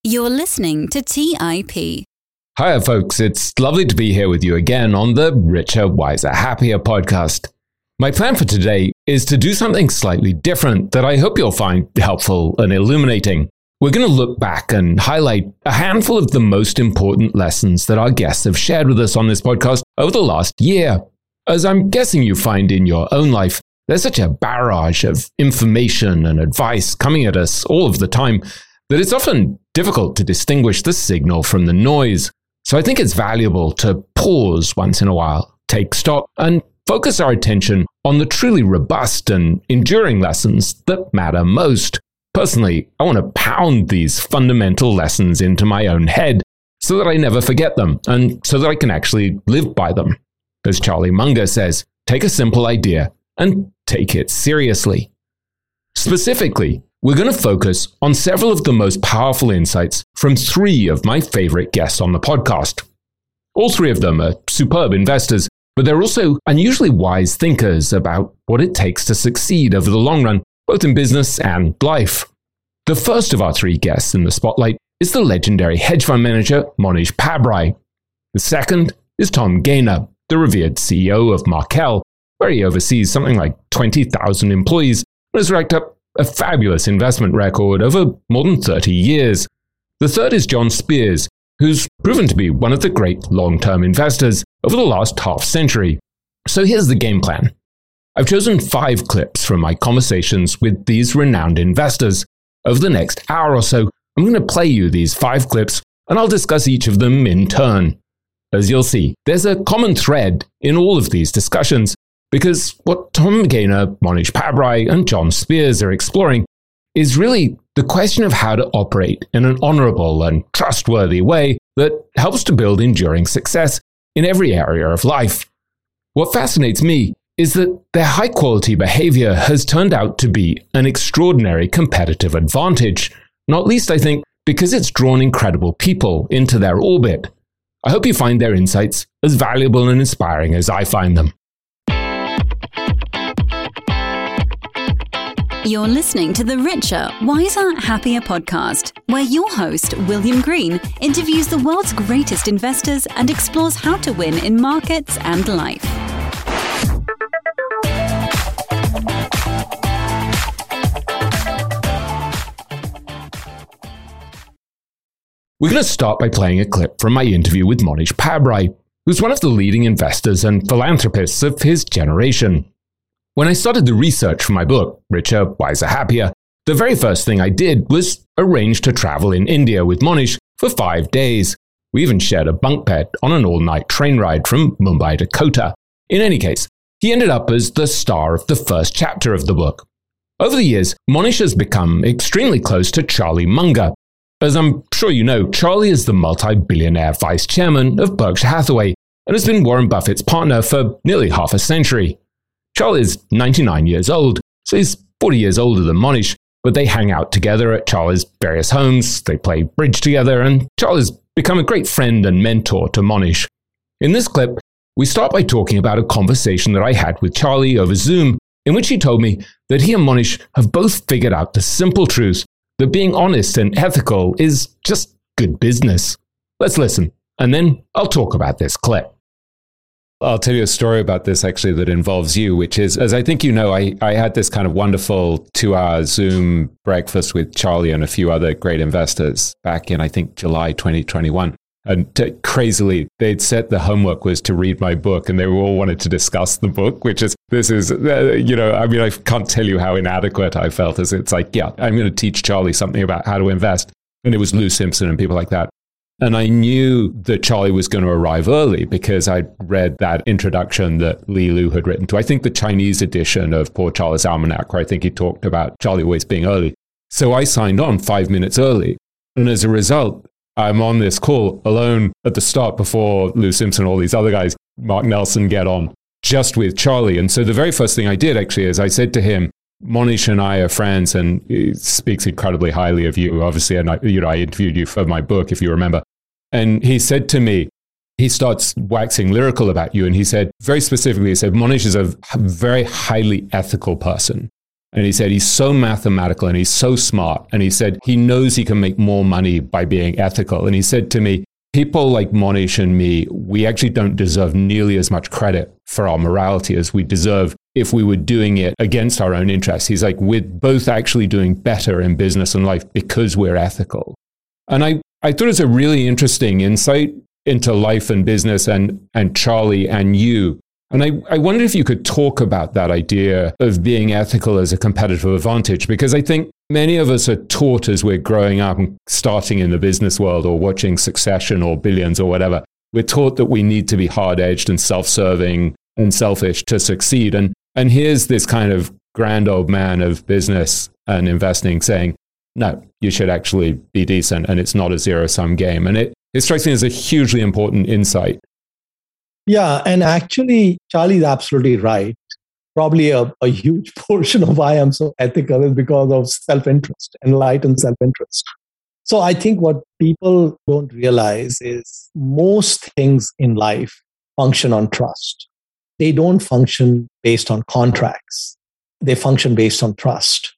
You're listening to TIP. Hi, folks. It's lovely to be here with you again on the Richer, Wiser, Happier podcast. My plan for today is to do something slightly different that I hope you'll find helpful and illuminating. We're going to look back and highlight a handful of the most important lessons that our guests have shared with us on this podcast over the last year. As I'm guessing you find in your own life, there's such a barrage of information and advice coming at us all of the time that it's often difficult to distinguish the signal from the noise. So I think it's valuable to pause once in a while, take stock, and focus our attention on the truly robust and enduring lessons that matter most. Personally, I want to pound these fundamental lessons into my own head so that I never forget them and so that I can actually live by them. As Charlie Munger says, take a simple idea and take it seriously. Specifically, we're going to focus on several of the most powerful insights from three of my favorite guests on the podcast. All three of them are superb investors, but they're also unusually wise thinkers about what it takes to succeed over the long run, both in business and life. The first of our three guests in the spotlight is the legendary hedge fund manager Mohnish Pabrai. The second is Tom Gayner, the revered CEO of Markel, where he oversees something like 20,000 employees and has racked up a fabulous investment record over more than 30 years. The third is John Spears, who's proven to be one of the great long-term investors over the last half century. So here's the game plan. I've chosen 5 clips from my conversations with these renowned investors. Over the next hour or so, I'm going to play you these 5 clips, and I'll discuss each of them in turn. As you'll see, there's a common thread in all of these discussions, because what Tom Gayner, Mohnish Pabrai, and John Spears are exploring is really the question of how to operate in an honorable and trustworthy way that helps to build enduring success in every area of life. What fascinates me is that their high-quality behavior has turned out to be an extraordinary competitive advantage, not least, I think, because it's drawn incredible people into their orbit. I hope you find their insights as valuable and inspiring as I find them. You're listening to the Richer, Wiser, Happier podcast, where your host, William Green, interviews the world's greatest investors and explores how to win in markets and life. We're going to start by playing a clip from my interview with Mohnish Pabrai, who's one of the leading investors and philanthropists of his generation. When I started the research for my book, Richer, Wiser, Happier, the very first thing I did was arrange to travel in India with Mohnish for 5 days. We even shared a bunk bed on an all-night train ride from Mumbai to Kota. In any case, he ended up as the star of the first chapter of the book. Over the years, Mohnish has become extremely close to Charlie Munger. As I'm sure you know, Charlie is the multi-billionaire vice chairman of Berkshire Hathaway and has been Warren Buffett's partner for nearly half a century. Charlie is 99 years old, so he's 40 years older than Mohnish, but they hang out together at Charlie's various homes, they play bridge together, and Charlie's become a great friend and mentor to Mohnish. In this clip, we start by talking about a conversation that I had with Charlie over Zoom, in which he told me that he and Mohnish have both figured out the simple truth that being honest and ethical is just good business. Let's listen, and then I'll talk about this clip. I'll tell you a story about this actually that involves you, which is, as I think you know, I had this kind of wonderful 2-hour Zoom breakfast with Charlie and a few other great investors back in, I think, July 2021. And crazily, they'd set the homework was to read my book, and they all wanted to discuss the book, which is, I can't tell you how inadequate I felt as it's like, yeah, I'm going to teach Charlie something about how to invest. And it was Lou Simpson and people like that. And I knew that Charlie was going to arrive early because I'd read that introduction that Li Lu had written to, I think, the Chinese edition of Poor Charlie's Almanac, where I think he talked about Charlie always being early. So I signed on 5 minutes early. And as a result, I'm on this call alone at the start before Lou Simpson and all these other guys, Mark Nelson, get on, just with Charlie. And so the very first thing I did actually is I said to him, Mohnish and I are friends, and he speaks incredibly highly of you, obviously. And I interviewed you for my book, if you remember. And he said to me, he starts waxing lyrical about you. And he said, very specifically, he said, Mohnish is a very highly ethical person. And he said he's so mathematical and he's so smart. And he said he knows he can make more money by being ethical. And he said to me, people like Monish and me, we actually don't deserve nearly as much credit for our morality as we deserve if we were doing it against our own interests. He's like, we're both actually doing better in business and life because we're ethical. And I thought it was a really interesting insight into life and business and Charlie and you. And I wondered if you could talk about that idea of being ethical as a competitive advantage, because I think many of us are taught as we're growing up and starting in the business world or watching Succession or Billions or whatever, we're taught that we need to be hard-edged and self-serving and selfish to succeed. And here's this kind of grand old man of business and investing saying, no, you should actually be decent and it's not a zero-sum game. And it strikes me as a hugely important insight. Yeah, and actually, Charlie's absolutely right. Probably a huge portion of why I'm so ethical is because of self-interest, enlightened self-interest. So I think what people don't realize is most things in life function on trust. They don't function based on contracts. They function based on trust.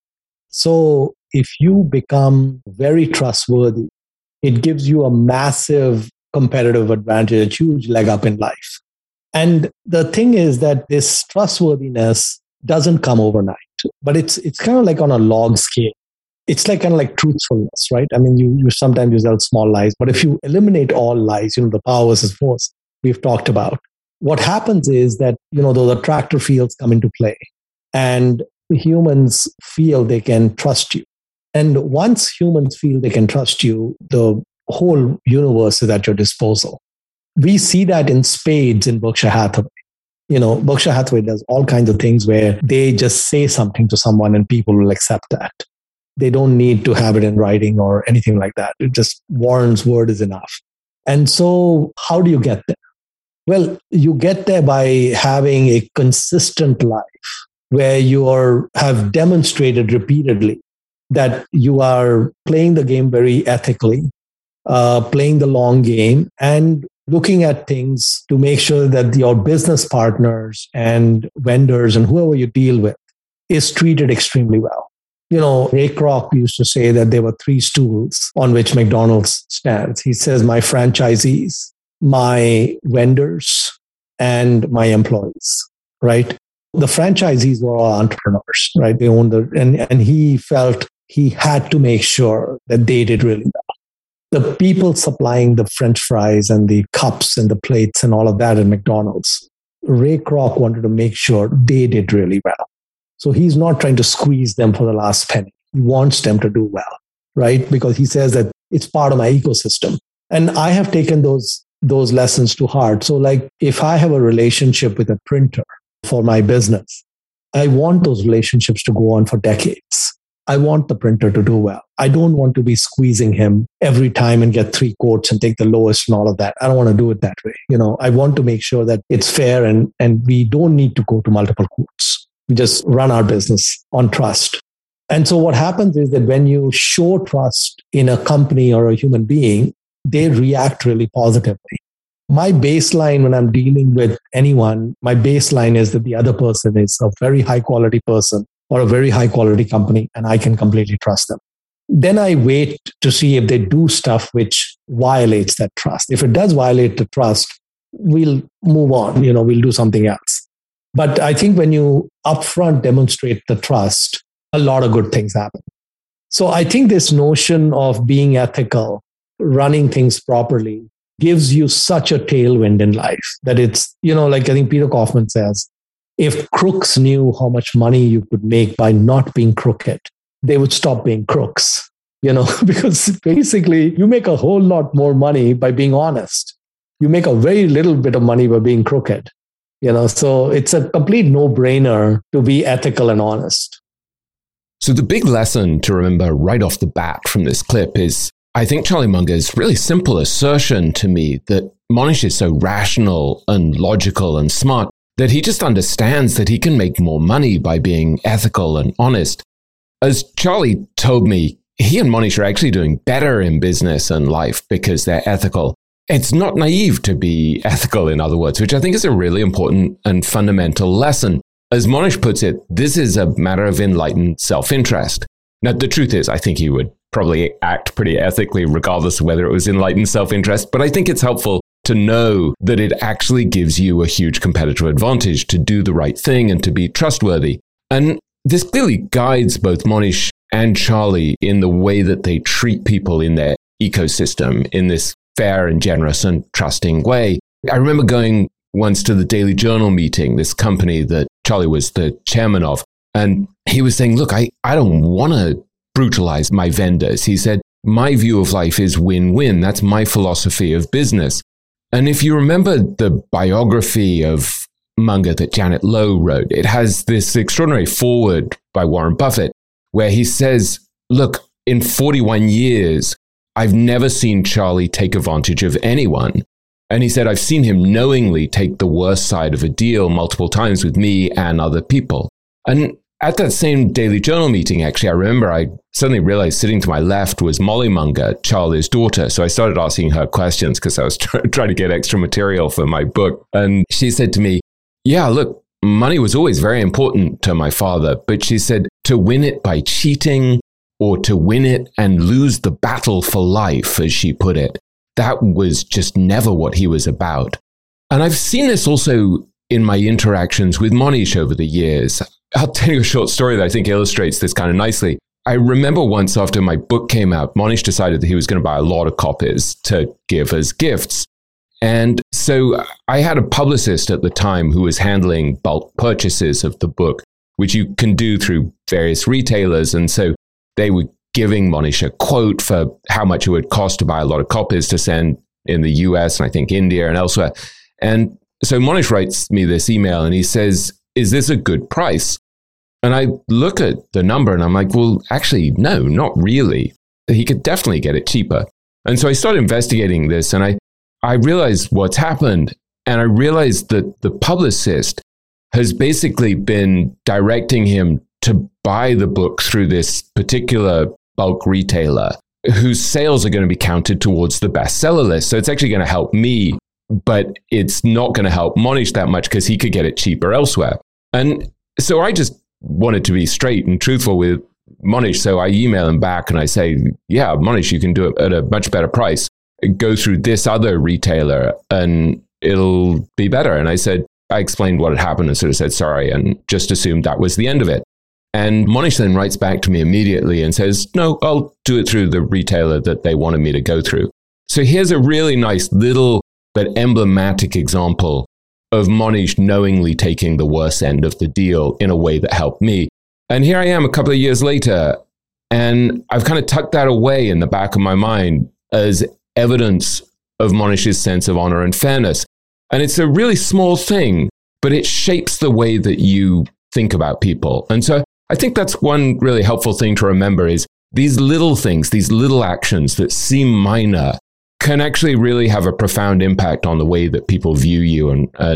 So if you become very trustworthy, it gives you a massive competitive advantage, a huge leg up in life. And the thing is that this trustworthiness doesn't come overnight, but it's kind of like on a log scale. It's like kind of like truthfulness, right? I mean, you sometimes use small lies, but if you eliminate all lies, the power versus force we've talked about, what happens is that, the attractor fields come into play and humans feel they can trust you. And once humans feel they can trust you, the whole universe is at your disposal. We see that in spades in Berkshire Hathaway. Berkshire Hathaway does all kinds of things where they just say something to someone and people will accept that. They don't need to have it in writing or anything like that. It just Warren's word is enough. And so how do you get there? Well, you get there by having a consistent life where you have demonstrated repeatedly that you are playing the game very ethically, playing the long game, and looking at things to make sure that your business partners and vendors and whoever you deal with is treated extremely well. Ray Kroc used to say that there were 3 stools on which McDonald's stands. He says, my franchisees, my vendors, and my employees, right? The franchisees were all entrepreneurs, right? They owned and he felt he had to make sure that they did really well. The people supplying the French fries and the cups and the plates and all of that at McDonald's, Ray Kroc wanted to make sure they did really well. So he's not trying to squeeze them for the last penny. He wants them to do well, right? Because he says that it's part of my ecosystem. And I have taken those lessons to heart. So like if I have a relationship with a printer for my business, I want those relationships to go on for decades. I want the printer to do well. I don't want to be squeezing him every time and get 3 quotes and take the lowest and all of that. I don't want to do it that way. I want to make sure that it's fair and we don't need to go to multiple quotes. We just run our business on trust. And so what happens is that when you show trust in a company or a human being, they react really positively. My baseline when I'm dealing with anyone, my baseline is that the other person is a very high quality person or a very high quality company, and I can completely trust them. Then I wait to see if they do stuff which violates that trust. If it does violate the trust, we'll move on, we'll do something else. But I think when you upfront demonstrate the trust, a lot of good things happen. So I think this notion of being ethical, running things properly, gives you such a tailwind in life that it's, like I think Peter Kaufman says, if crooks knew how much money you could make by not being crooked, they would stop being crooks, because basically you make a whole lot more money by being honest. You make a very little bit of money by being crooked, so it's a complete no-brainer to be ethical and honest. So the big lesson to remember right off the bat from this clip is, I think Charlie Munger's really simple assertion to me that Monish is so rational and logical and smart that he just understands that he can make more money by being ethical and honest. As Charlie told me, he and Monish are actually doing better in business and life because they're ethical. It's not naive to be ethical, in other words, which I think is a really important and fundamental lesson. as Monish puts it, this is a matter of enlightened self-interest. Now, the truth is, I think he would probably act pretty ethically regardless of whether it was enlightened self-interest, but I think it's helpful to know that it actually gives you a huge competitive advantage to do the right thing and to be trustworthy. And this clearly guides both Monish and Charlie in the way that they treat people in their ecosystem in this fair and generous and trusting way. I remember going once to the Daily Journal meeting, this company that Charlie was the chairman of, and he was saying, look, I don't want to brutalize my vendors. He said, my view of life is win-win. That's my philosophy of business. And if you remember the biography of Munger that Janet Lowe wrote, it has this extraordinary foreword by Warren Buffett where he says, look, in 41 years, I've never seen Charlie take advantage of anyone. And he said, I've seen him knowingly take the worst side of a deal multiple times with me and other people. And at that same Daily Journal meeting, actually, I remember I suddenly realized sitting to my left was Molly Munger, Charlie's daughter. So I started asking her questions because I was trying to get extra material for my book. And she said to me, yeah, look, money was always very important to my father. But she said, to win it by cheating or to win it and lose the battle for life, as she put it, that was just never what he was about. And I've seen this also in my interactions with Monish over the years. I'll tell you a short story that I think illustrates this kind of nicely. I remember once after my book came out, Monish decided that he was going to buy a lot of copies to give as gifts. And so I had a publicist at the time who was handling bulk purchases of the book, which you can do through various retailers. And so they were giving Monish a quote for how much it would cost to buy a lot of copies to send in the US and I think India and elsewhere. And so Monish writes me this email and he says, is this a good price? And I look at the number and I'm like, well, actually, no, not really. He could definitely get it cheaper. And so I started investigating this and I realized what's happened. And I realized that the publicist has basically been directing him to buy the book through this particular bulk retailer whose sales are going to be counted towards the bestseller list. So it's actually going to help me, but it's not going to help Monish that much because he could get it cheaper elsewhere. And so I just wanted to be straight and truthful with Monish. So I email him back and I say, yeah, Monish, you can do it at a much better price. Go through this other retailer and it'll be better. And I explained what had happened and sort of said sorry and just assumed that was the end of it. And Monish then writes back to me immediately and says, no, I'll do it through the retailer that they wanted me to go through. So here's a really nice little but emblematic example of Monish knowingly taking the worst end of the deal in a way that helped me. And here I am a couple of years later, and I've kind of tucked that away in the back of my mind as evidence of Monish's sense of honor and fairness. And it's a really small thing, but it shapes the way that you think about people. And so I think that's one really helpful thing to remember is these little things, these little actions that seem minor can actually really have a profound impact on the way that people view you.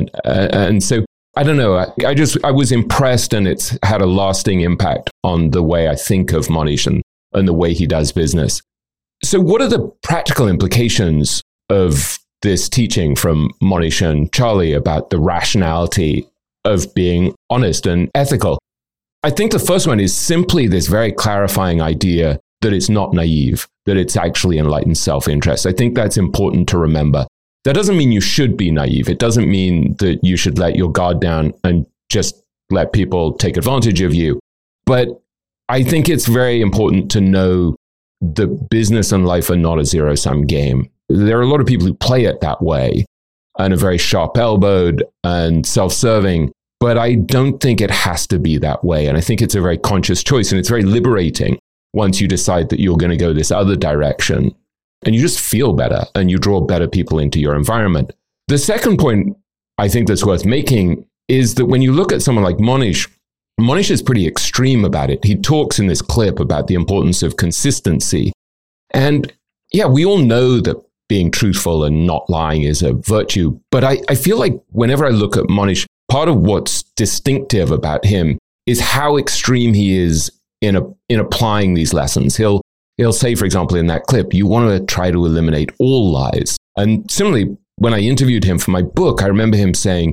And so, I don't know, I was impressed and it's had a lasting impact on the way I think of Monish and the way he does business. So what are the practical implications of this teaching from Monish and Charlie about the rationality of being honest and ethical? I think the first one is simply this very clarifying idea that it's not naive, that it's actually enlightened self-interest. I think that's important to remember. That doesn't mean you should be naive. It doesn't mean that you should let your guard down and just let people take advantage of you. But I think it's very important to know that business and life are not a zero-sum game. There are a lot of people who play it that way and are very sharp-elbowed and self-serving, but I don't think it has to be that way. And I think it's a very conscious choice, and it's very liberating once you decide that you're going to go this other direction. And you just feel better, and you draw better people into your environment. The second point I think that's worth making is that when you look at someone like Monish is pretty extreme about it. He talks in this clip about the importance of consistency. And yeah, we all know that being truthful and not lying is a virtue. But I feel like whenever I look at Monish, part of what's distinctive about him is how extreme he is in applying these lessons. He'll say, for example, in that clip, you want to try to eliminate all lies. And similarly, when I interviewed him for my book, I remember him saying,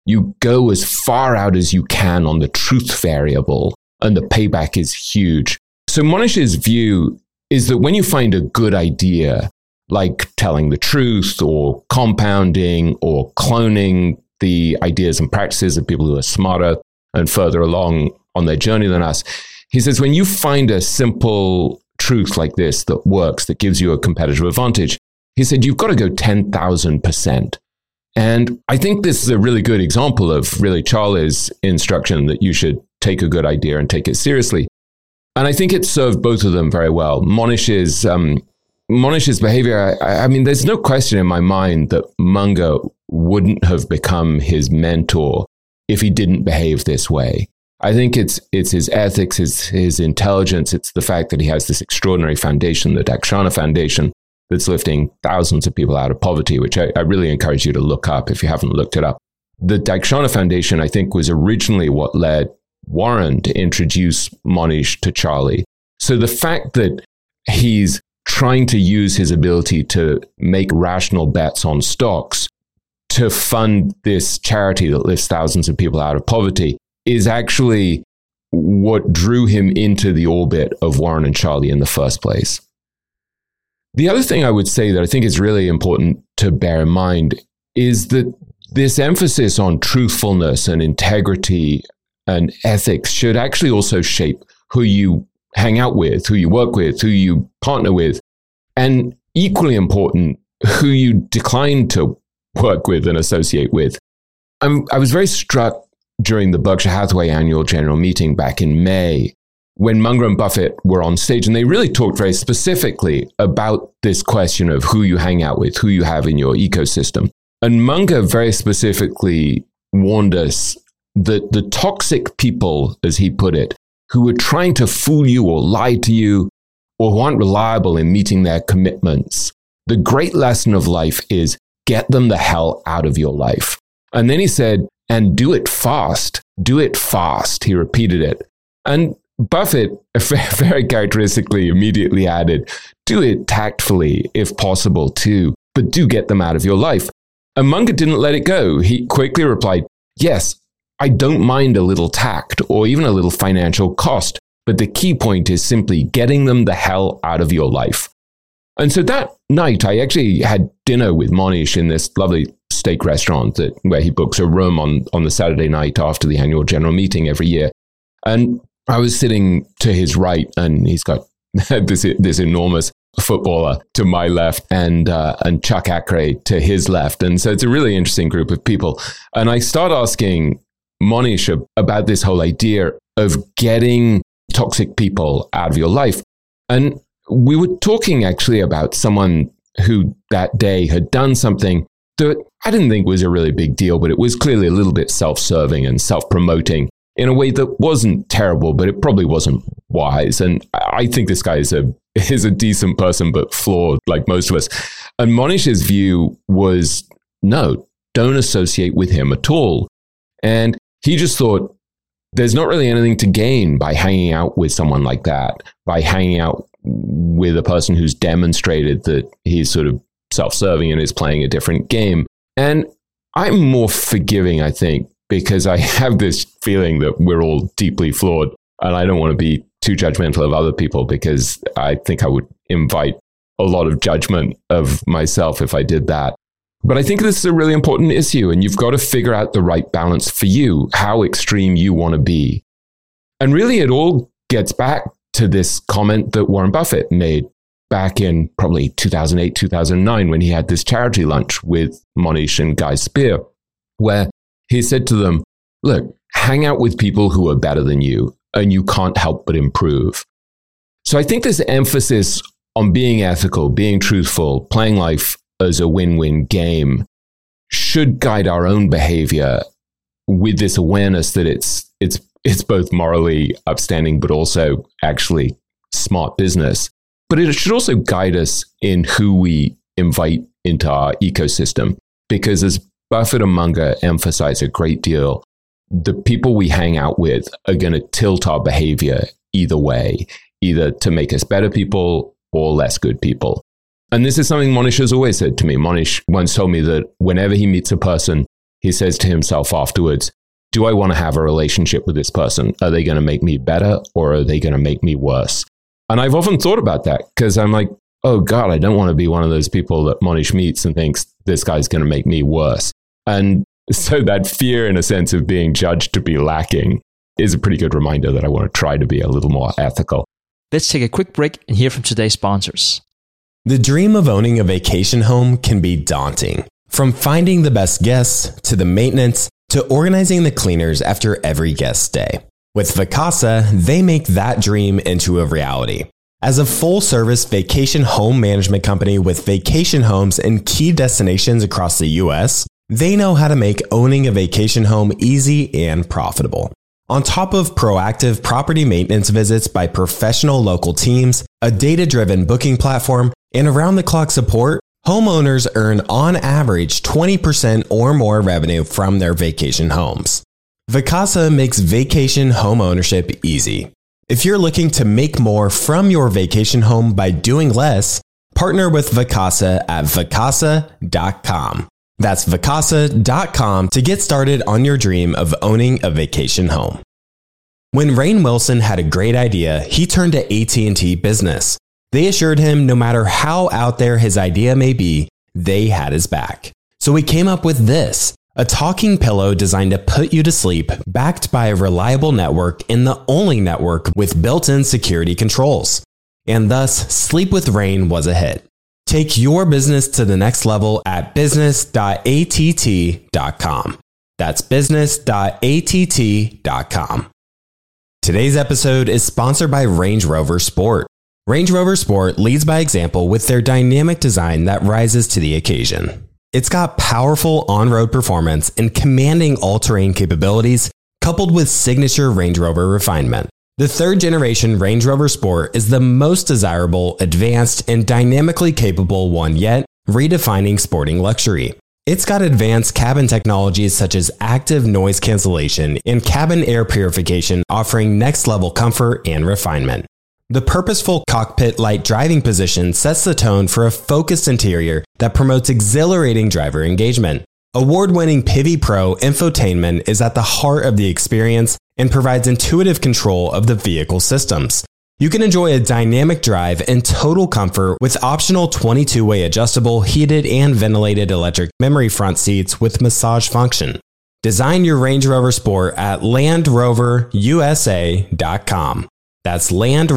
you go as far out as you can on the truth variable, and the payback is huge. So Monish's view is that when you find a good idea, like telling the truth or compounding or cloning the ideas and practices of people who are smarter and further along on their journey than us, he says, when you find a simple truth like this that works, that gives you a competitive advantage, he said, you've got to go 10,000%. And I think this is a really good example of really Charlie's instruction that you should take a good idea and take it seriously. And I think it served both of them very well. Monish's behavior, I mean, there's no question in my mind that Munger wouldn't have become his mentor if he didn't behave this way. I think it's his ethics, his intelligence. It's the fact that he has this extraordinary foundation, the Dakshana Foundation, that's lifting thousands of people out of poverty, which I really encourage you to look up if you haven't looked it up. The Dakshana Foundation, I think, was originally what led Warren to introduce Monish to Charlie. So the fact that he's trying to use his ability to make rational bets on stocks to fund this charity that lifts thousands of people out of poverty is actually what drew him into the orbit of Warren and Charlie in the first place. The other thing I would say that I think is really important to bear in mind is that this emphasis on truthfulness and integrity and ethics should actually also shape who you hang out with, who you work with, who you partner with, and equally important, who you decline to work with and associate with. I was very struck during the Berkshire Hathaway annual general meeting back in May when Munger and Buffett were on stage, and they really talked very specifically about this question of who you hang out with, who you have in your ecosystem. And Munger very specifically warned us that the toxic people, as he put it, who are trying to fool you or lie to you or who aren't reliable in meeting their commitments, the great lesson of life is get them the hell out of your life. And then he said, and do it fast. Do it fast. He repeated it. And Buffett very characteristically immediately added, do it tactfully if possible too, but do get them out of your life. And Munger didn't let it go. He quickly replied, yes, I don't mind a little tact or even a little financial cost, but the key point is simply getting them the hell out of your life. And so that night, I actually had dinner with Monish in this lovely steak restaurant where he books a room on the Saturday night after the annual general meeting every year. And I was sitting to his right, and he's got this enormous footballer to my left and Chuck Akre to his left. And so it's a really interesting group of people. And I start asking Monish about this whole idea of getting toxic people out of your life. And we were talking actually about someone who that day had done something that I didn't think was a really big deal, but it was clearly a little bit self-serving and self-promoting in a way that wasn't terrible, but it probably wasn't wise. And I think this guy is a decent person, but flawed like most of us. And Monish's view was, no, don't associate with him at all. And he just thought, there's not really anything to gain by hanging out with someone like that, by hanging out with a person who's demonstrated that he's sort of self-serving and is playing a different game. And I'm more forgiving, I think, because I have this feeling that we're all deeply flawed, and I don't want to be too judgmental of other people because I think I would invite a lot of judgment of myself if I did that. But I think this is a really important issue, and you've got to figure out the right balance for you, how extreme you want to be. And really, it all gets back to this comment that Warren Buffett made back in probably 2008, 2009, when he had this charity lunch with Monish and Guy Spear, where he said to them, look, hang out with people who are better than you, and you can't help but improve. So I think this emphasis on being ethical, being truthful, playing life as a win-win game should guide our own behavior with this awareness that it's both morally upstanding, but also actually smart business. But it should also guide us in who we invite into our ecosystem. Because as Buffett and Munger emphasize a great deal, the people we hang out with are going to tilt our behavior either way, either to make us better people or less good people. And this is something Monish has always said to me. Monish once told me that whenever he meets a person, he says to himself afterwards, do I want to have a relationship with this person? Are they going to make me better or are they going to make me worse? And I've often thought about that because I'm like, oh God, I don't want to be one of those people that Monish meets and thinks this guy's going to make me worse. And so that fear, in a sense, of being judged to be lacking is a pretty good reminder that I want to try to be a little more ethical. Let's take a quick break and hear from today's sponsors. The dream of owning a vacation home can be daunting. From finding the best guests to the maintenance to organizing the cleaners after every guest stay. With Vacasa, they make that dream into a reality. As a full-service vacation home management company with vacation homes in key destinations across the U.S., they know how to make owning a vacation home easy and profitable. On top of proactive property maintenance visits by professional local teams, a data-driven booking platform, and around-the-clock support, homeowners earn on average 20% or more revenue from their vacation homes. Vacasa makes vacation home ownership easy. If you're looking to make more from your vacation home by doing less, partner with Vacasa at vacasa.com. That's vacasa.com to get started on your dream of owning a vacation home. When Rainn Wilson had a great idea, he turned to AT&T Business. They assured him no matter how out there his idea may be, they had his back. So he came up with this, a talking pillow designed to put you to sleep, backed by a reliable network and the only network with built-in security controls. And thus, Sleep with Rainn was a hit. Take your business to the next level at business.att.com. That's business.att.com. Today's episode is sponsored by Range Rover Sport. Range Rover Sport leads by example with their dynamic design that rises to the occasion. It's got powerful on-road performance and commanding all-terrain capabilities, coupled with signature Range Rover refinement. The third-generation Range Rover Sport is the most desirable, advanced, and dynamically capable one yet, redefining sporting luxury. It's got advanced cabin technologies such as active noise cancellation and cabin air purification, offering next-level comfort and refinement. The purposeful cockpit-like driving position sets the tone for a focused interior that promotes exhilarating driver engagement. Award-winning Pivi Pro infotainment is at the heart of the experience and provides intuitive control of the vehicle systems. You can enjoy a dynamic drive and total comfort with optional 22-way adjustable, heated and ventilated electric memory front seats with massage function. Design your Range Rover Sport at LandRoverUSA.com. That's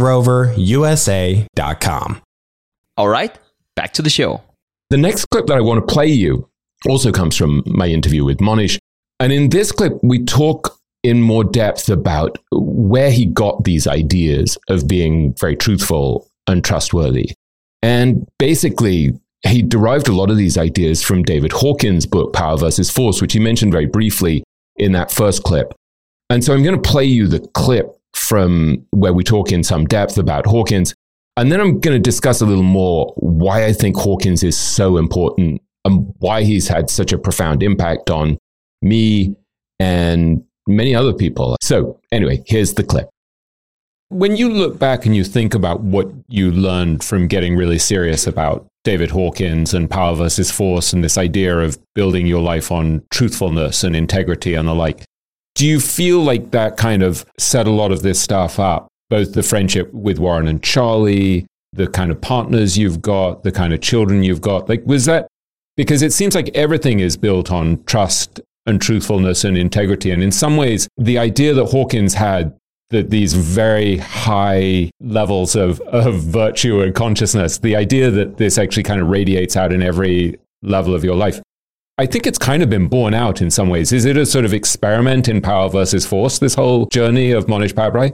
LandRoverUSA.com. All right, back to the show. The next clip that I want to play you also comes from my interview with Monish. And in this clip, we talk in more depth about where he got these ideas of being very truthful and trustworthy. And basically, he derived a lot of these ideas from David Hawkins' book, Power versus Force, which he mentioned very briefly in that first clip. And so I'm going to play you the clip from where we talk in some depth about Hawkins. And then I'm going to discuss a little more why I think Hawkins is so important and why he's had such a profound impact on me and many other people. So anyway, here's the clip. When you look back and you think about what you learned from getting really serious about David Hawkins and Power versus Force and this idea of building your life on truthfulness and integrity and the like, do you feel like that kind of set a lot of this stuff up? Both the friendship with Warren and Charlie, the kind of partners you've got, the kind of children you've got. Like, was that, because it seems like everything is built on trust and truthfulness and integrity. And in some ways, the idea that Hawkins had that these very high levels of virtue and consciousness, the idea that this actually kind of radiates out in every level of your life, I think it's kind of been borne out in some ways. Is it a sort of experiment in Power versus Force, this whole journey of Monish Pabrai?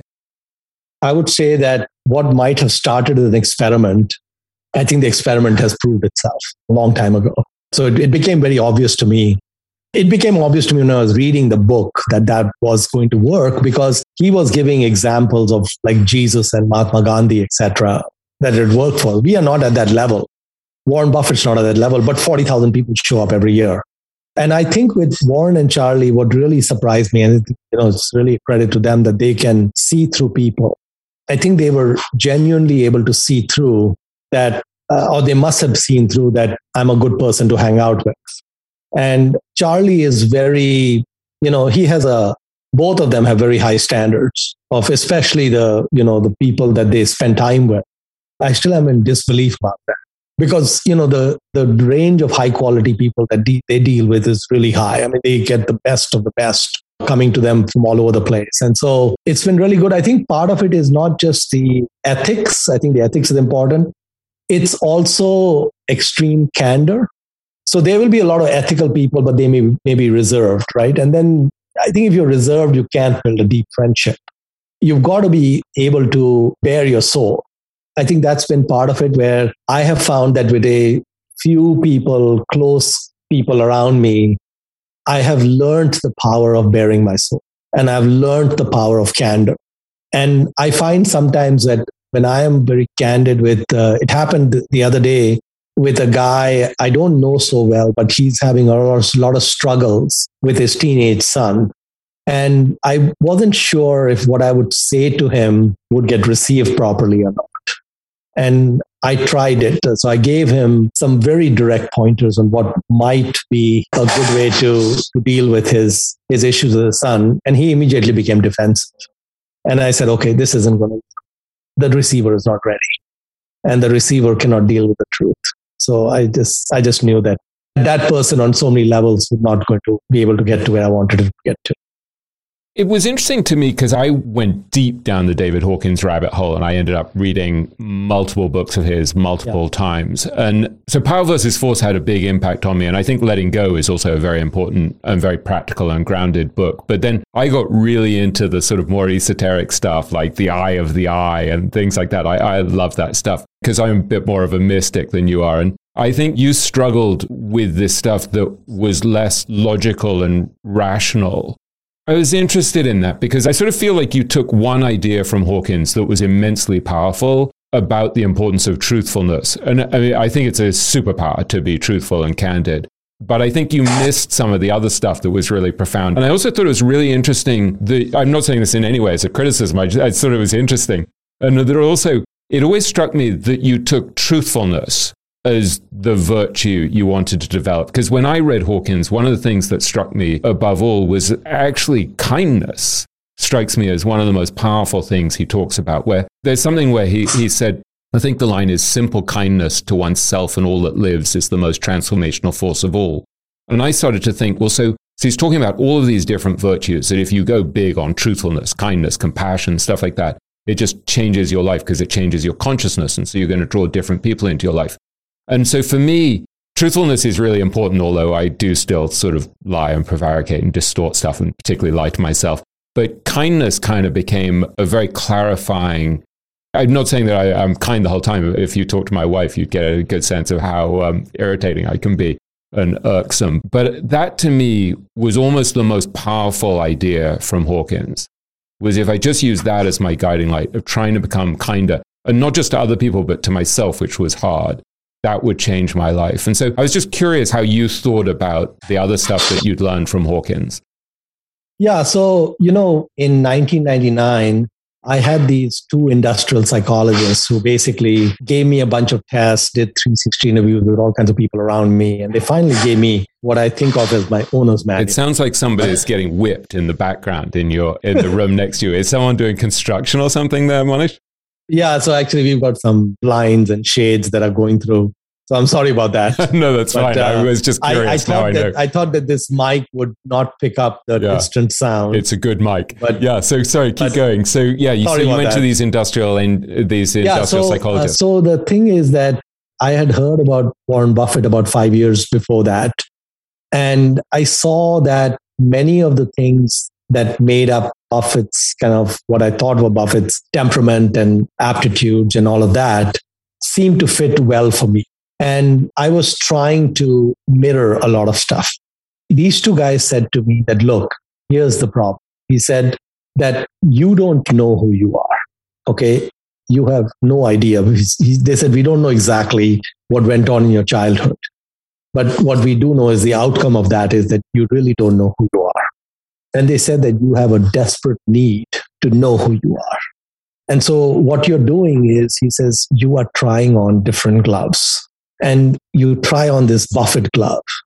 I would say that what might have started as an experiment, I think the experiment has proved itself a long time ago. So it became very obvious to me. It became obvious to me when I was reading the book that was going to work, because he was giving examples of like Jesus and Mahatma Gandhi, etc., that it worked for. We are not at that level. Warren Buffett's not at that level, but 40,000 people show up every year. And I think with Warren and Charlie, what really surprised me, and it's really a credit to them that they can see through people. I think they were genuinely able to see through that, or they must have seen through that I'm a good person to hang out with. And Charlie is very, both of them have very high standards of especially the people that they spend time with. I still am in disbelief about that because, the range of high quality people that they deal with is really high. I mean, they get the best of the best coming to them from all over the place. And so it's been really good. I think part of it is not just the ethics. I think the ethics is important. It's also extreme candor. So there will be a lot of ethical people, but they may be reserved, right? And then I think if you're reserved, you can't build a deep friendship. You've got to be able to bare your soul. I think that's been part of it, where I have found that with a few people, close people around me, I have learned the power of bearing my soul, and I've learned the power of candor. And I find sometimes that when I am very candid with, it happened the other day with a guy I don't know so well, but he's having a lot of struggles with his teenage son. And I wasn't sure if what I would say to him would get received properly or not. And I tried it. So I gave him some very direct pointers on what might be a good way to deal with his issues with his son. And he immediately became defensive. And I said, okay, this isn't going to work. The receiver is not ready. And the receiver cannot deal with the truth. So I just knew that person on so many levels was not going to be able to get to where I wanted to get to. It was interesting to me because I went deep down the David Hawkins rabbit hole and I ended up reading multiple books of his multiple times. And so Power versus Force had a big impact on me. And I think Letting Go is also a very important and very practical and grounded book. But then I got really into the sort of more esoteric stuff like The Eye of the Eye and things like that. I love that stuff because I'm a bit more of a mystic than you are. And I think you struggled with this stuff that was less logical and rational. I was interested in that because I sort of feel like you took one idea from Hawkins that was immensely powerful about the importance of truthfulness. And I mean, I think it's a superpower to be truthful and candid. But I think you missed some of the other stuff that was really profound. And I also thought it was really interesting. I'm not saying this in any way as a criticism. I thought it was interesting. And that also, it always struck me that you took truthfulness as the virtue you wanted to develop. Because when I read Hawkins, one of the things that struck me above all was actually kindness strikes me as one of the most powerful things he talks about, where there's something where he said, I think the line is, simple kindness to oneself and all that lives is the most transformational force of all. And I started to think, well, so he's talking about all of these different virtues that if you go big on truthfulness, kindness, compassion, stuff like that, it just changes your life because it changes your consciousness. And so you're going to draw different people into your life. And so for me, truthfulness is really important, although I do still sort of lie and prevaricate and distort stuff and particularly lie to myself. But kindness kind of became a very clarifying. I'm not saying that I'm kind the whole time. If you talk to my wife, you'd get a good sense of how irritating I can be and irksome. But that to me was almost the most powerful idea from Hawkins, was if I just use that as my guiding light of trying to become kinder, and not just to other people, but to myself, which was hard. That would change my life. And so I was just curious how you thought about the other stuff that you'd learned from Hawkins. Yeah. So, in 1999, I had these two industrial psychologists who basically gave me a bunch of tests, did 360 interviews with all kinds of people around me. And they finally gave me what I think of as my owner's manual. It sounds like somebody's getting whipped in the background in the room next to you. Is someone doing construction or something there, Monish? Yeah, so actually we've got some blinds and shades that are going through. So I'm sorry about that. No, that's fine. I was just curious. I thought that this mic would not pick up the distant sound. It's a good mic. But yeah, so sorry, keep going. So yeah, you went to these industrial psychologists. So the thing is that I had heard about Warren Buffett about 5 years before that. And I saw that many of the things that made up Buffett's kind of what I thought were Buffett's temperament and aptitudes and all of that seemed to fit well for me. And I was trying to mirror a lot of stuff. These two guys said to me that, look, here's the problem. He said that you don't know who you are. Okay. You have no idea. They said, we don't know exactly what went on in your childhood. But what we do know is the outcome of that is that you really don't know who you are. And they said that you have a desperate need to know who you are. And so what you're doing is, he says, you are trying on different gloves. And you try on this Buffett glove.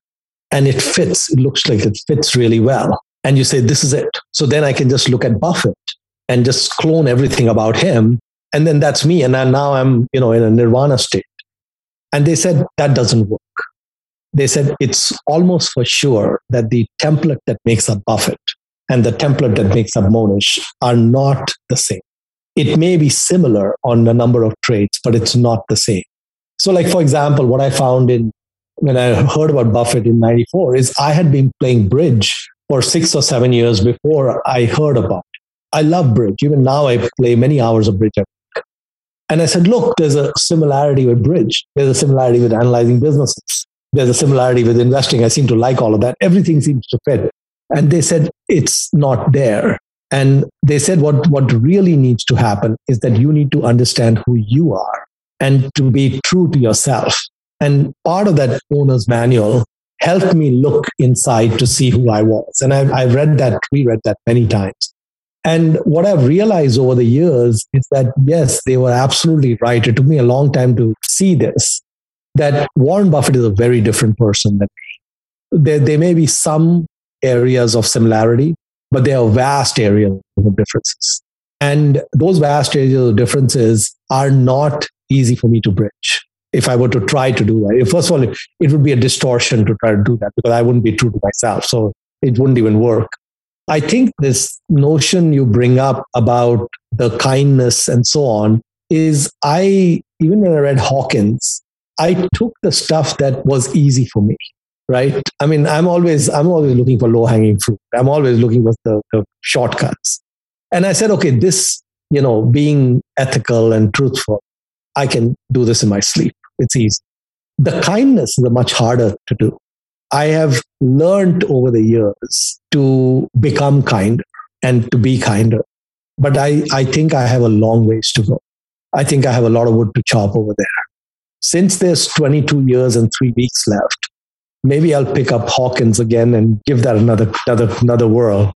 and it fits. It looks like it fits really well. And you say, this is it. So then I can just look at Buffett and just clone everything about him. And then that's me. And now I'm, in a nirvana state. And they said, that doesn't work. They said, it's almost for sure that the template that makes up Buffett and the template that makes up Monish are not the same. It may be similar on a number of traits, but it's not the same. So like, for example, what I found when I heard about Buffett in 94 is I had been playing bridge for 6 or 7 years before I heard about it. I love bridge. Even now I play many hours of bridge. And I said, look, there's a similarity with bridge. There's a similarity with analyzing businesses. There's a similarity with investing. I seem to like all of that. Everything seems to fit. And they said, it's not there. And they said, what really needs to happen is that you need to understand who you are and to be true to yourself. And part of that owner's manual helped me look inside to see who I was. And I've reread that many times. And what I've realized over the years is that, yes, they were absolutely right. It took me a long time to see this, that Warren Buffett is a very different person than me. There may be some areas of similarity, but there are vast areas of differences. And those vast areas of differences are not easy for me to bridge. If I were to try to do that, first of all, it would be a distortion to try to do that because I wouldn't be true to myself. So it wouldn't even work. I think this notion you bring up about the kindness and so on is even when I read Hawkins, I took the stuff that was easy for me, right? I mean, I'm always looking for low-hanging fruit. I'm always looking for the shortcuts. And I said, okay, this, being ethical and truthful, I can do this in my sleep. It's easy. The kindness is much harder to do. I have learned over the years to become kinder and to be kinder. But I think I have a long ways to go. I think I have a lot of wood to chop over there. Since there's 22 years and 3 weeks left, maybe I'll pick up Hawkins again and give that another whirl.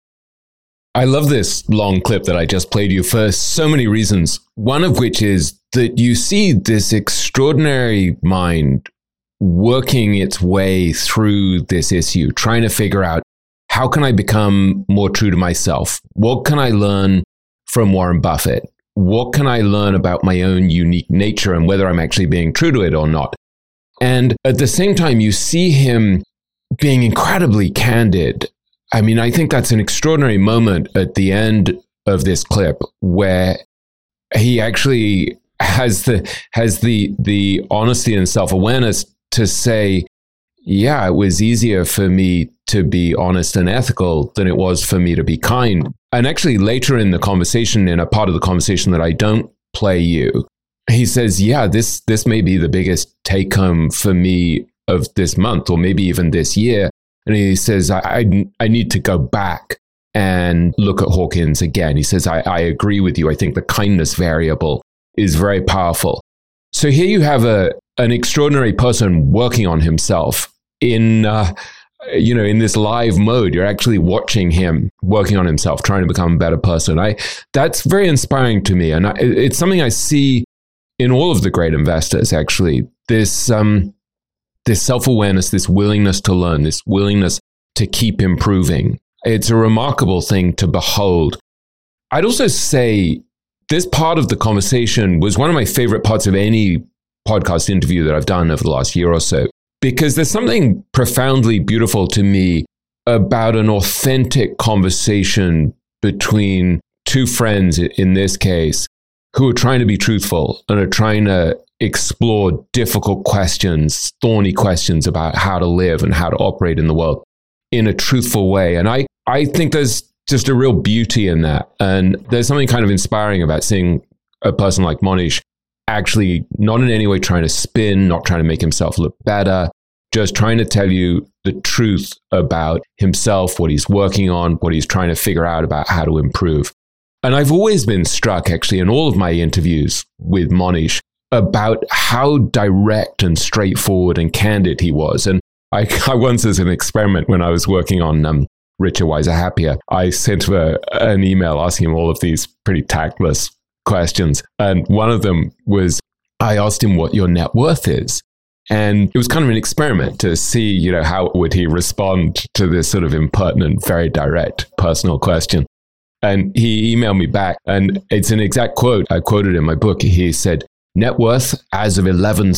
I love this long clip that I just played you for so many reasons. One of which is that you see this extraordinary mind working its way through this issue, trying to figure out, how can I become more true to myself? What can I learn from Warren Buffett? What can I learn about my own unique nature and whether I'm actually being true to it or not? And at the same time, you see him being incredibly candid. I mean, I think that's an extraordinary moment at the end of this clip where he actually has the honesty and self-awareness to say, yeah, it was easier for me to be honest and ethical than it was for me to be kind. And actually later in the conversation, in a part of the conversation that I don't play you, he says, yeah, this may be the biggest take home for me of this month or maybe even this year. And he says, I need to go back and look at Hawkins again. He says, I agree with you. I think the kindness variable is very powerful. So here you have an extraordinary person working on himself in this live mode. You're actually watching him working on himself, trying to become a better person. That's very inspiring to me. And it's something I see in all of the great investors, actually. This self-awareness, this willingness to learn, this willingness to keep improving. It's a remarkable thing to behold. I'd also say this part of the conversation was one of my favorite parts of any podcast interview that I've done over the last year or so, because there's something profoundly beautiful to me about an authentic conversation between two friends, in this case, who are trying to be truthful and are trying to explore difficult questions, thorny questions about how to live and how to operate in the world in a truthful way. And I think there's just a real beauty in that. And there's something kind of inspiring about seeing a person like Monish actually not in any way trying to spin, not trying to make himself look better, just trying to tell you the truth about himself, what he's working on, what he's trying to figure out about how to improve. And I've always been struck, actually, in all of my interviews with Monish about how direct and straightforward and candid he was. And I once, as an experiment, when I was working on Richer, Wiser, Happier, I sent him an email asking him all of these pretty tactless questions. And one of them was, I asked him what your net worth is. And it was kind of an experiment to see, how would he respond to this sort of impertinent, very direct personal question. And he emailed me back, and it's an exact quote. I quoted in my book. He said, net worth as of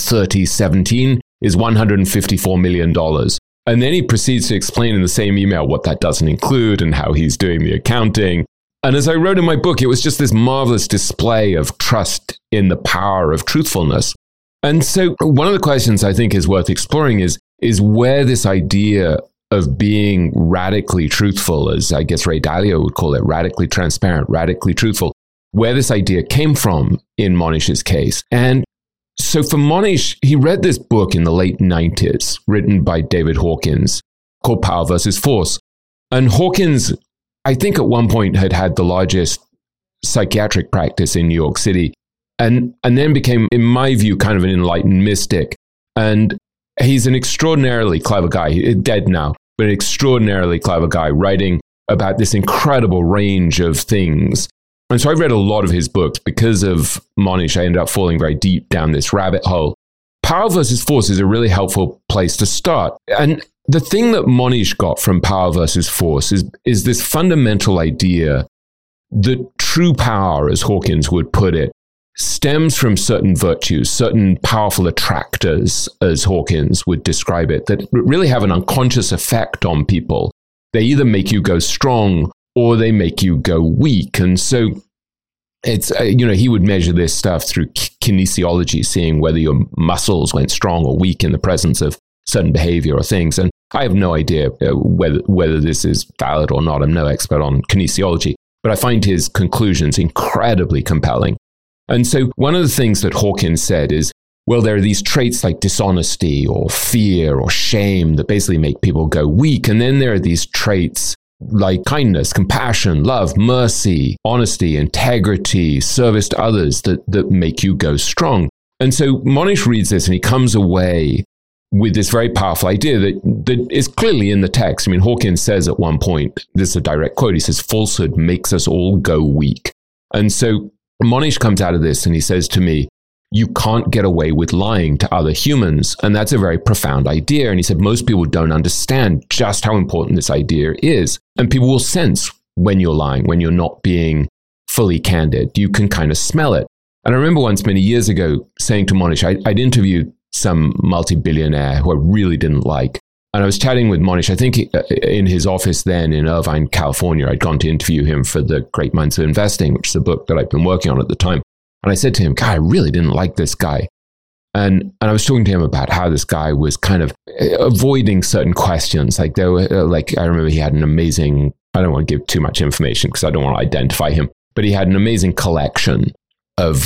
11/30/17 is $154 million. And then he proceeds to explain in the same email what that doesn't include and how he's doing the accounting. And as I wrote in my book, it was just this marvelous display of trust in the power of truthfulness. And so one of the questions I think is worth exploring is where this idea of being radically truthful, as I guess Ray Dalio would call it, radically transparent, radically truthful, where this idea came from in Monish's case. And so for Monish, he read this book in the late 90s, written by David Hawkins, called Power versus Force. And Hawkins, I think at one point had the largest psychiatric practice in New York City, and then became, in my view, kind of an enlightened mystic. And he's an extraordinarily clever guy. He's dead now, but an extraordinarily clever guy writing about this incredible range of things. And so I read a lot of his books. Because of Monish, I ended up falling very deep down this rabbit hole. Power versus Force is a really helpful place to start. And the thing that Monish got from Power versus Force is this fundamental idea that true power, as Hawkins would put it, stems from certain virtues, certain powerful attractors, as Hawkins would describe it, that really have an unconscious effect on people. They either make you go strong or they make you go weak. And so it's, he would measure this stuff through kinesiology, seeing whether your muscles went strong or weak in the presence of certain behavior or things. And I have no idea whether this is valid or not. I'm no expert on kinesiology, but I find his conclusions incredibly compelling. And so one of the things that Hawkins said is, well, there are these traits like dishonesty or fear or shame that basically make people go weak. And then there are these traits like kindness, compassion, love, mercy, honesty, integrity, service to others that make you go strong. And so Monish reads this and he comes away with this very powerful idea that is clearly in the text. I mean, Hawkins says at one point, this is a direct quote, he says, falsehood makes us all go weak. And so Monish comes out of this and he says to me, you can't get away with lying to other humans. And that's a very profound idea. And he said, most people don't understand just how important this idea is. And people will sense when you're lying, when you're not being fully candid. You can kind of smell it. And I remember once many years ago saying to Monish, I'd interviewed some multi-billionaire who I really didn't like. And I was chatting with Monish, I think in his office then in Irvine, California. I'd gone to interview him for The Great Minds of Investing, which is a book that I'd been working on at the time. And I said to him, God, I really didn't like this guy. And I was talking to him about how this guy was kind of avoiding certain questions. Like I remember he had an amazing, I don't want to give too much information because I don't want to identify him, but he had an amazing collection of,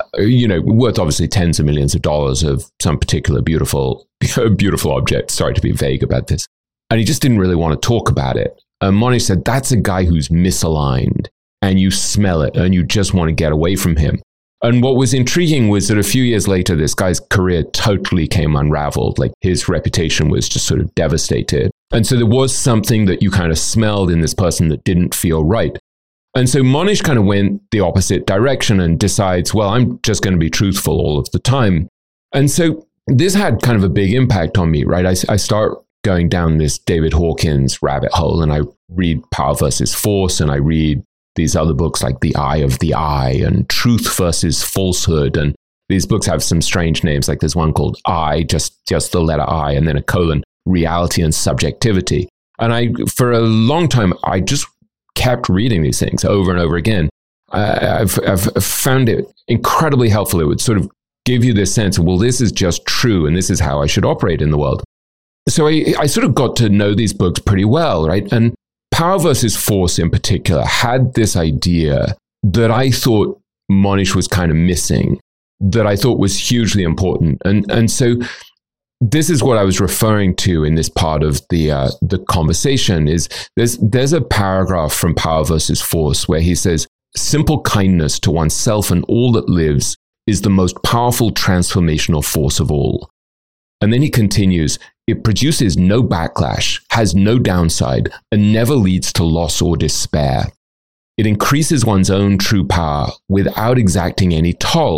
worth obviously tens of millions of dollars of some particular beautiful object. Sorry to be vague about this. And he just didn't really want to talk about it. And Monish said, that's a guy who's misaligned and you smell it and you just want to get away from him. And what was intriguing was that a few years later, this guy's career totally came unraveled. Like his reputation was just sort of devastated. And so there was something that you kind of smelled in this person that didn't feel right. And so Monish kind of went the opposite direction and decides, well, I'm just going to be truthful all of the time. And so this had kind of a big impact on me, right? I start going down this David Hawkins rabbit hole and I read Power versus Force and I read these other books like The Eye of the I and Truth versus Falsehood. And these books have some strange names. Like there's one called I, just the letter I, and then a colon, Reality and Subjectivity. And for a long time, I just kept reading these things over and over again. I've found it incredibly helpful. It would sort of give you this sense of, well, this is just true and this is how I should operate in the world. So I sort of got to know these books pretty well, right? And Power versus Force in particular had this idea that I thought Monish was kind of missing, that I thought was hugely important. And so this is what I was referring to in this part of the conversation is there's a paragraph from Power versus Force where he says, simple kindness to oneself and all that lives is the most powerful transformational force of all. And then he continues, it produces no backlash, has no downside, and never leads to loss or despair. It increases one's own true power without exacting any toll,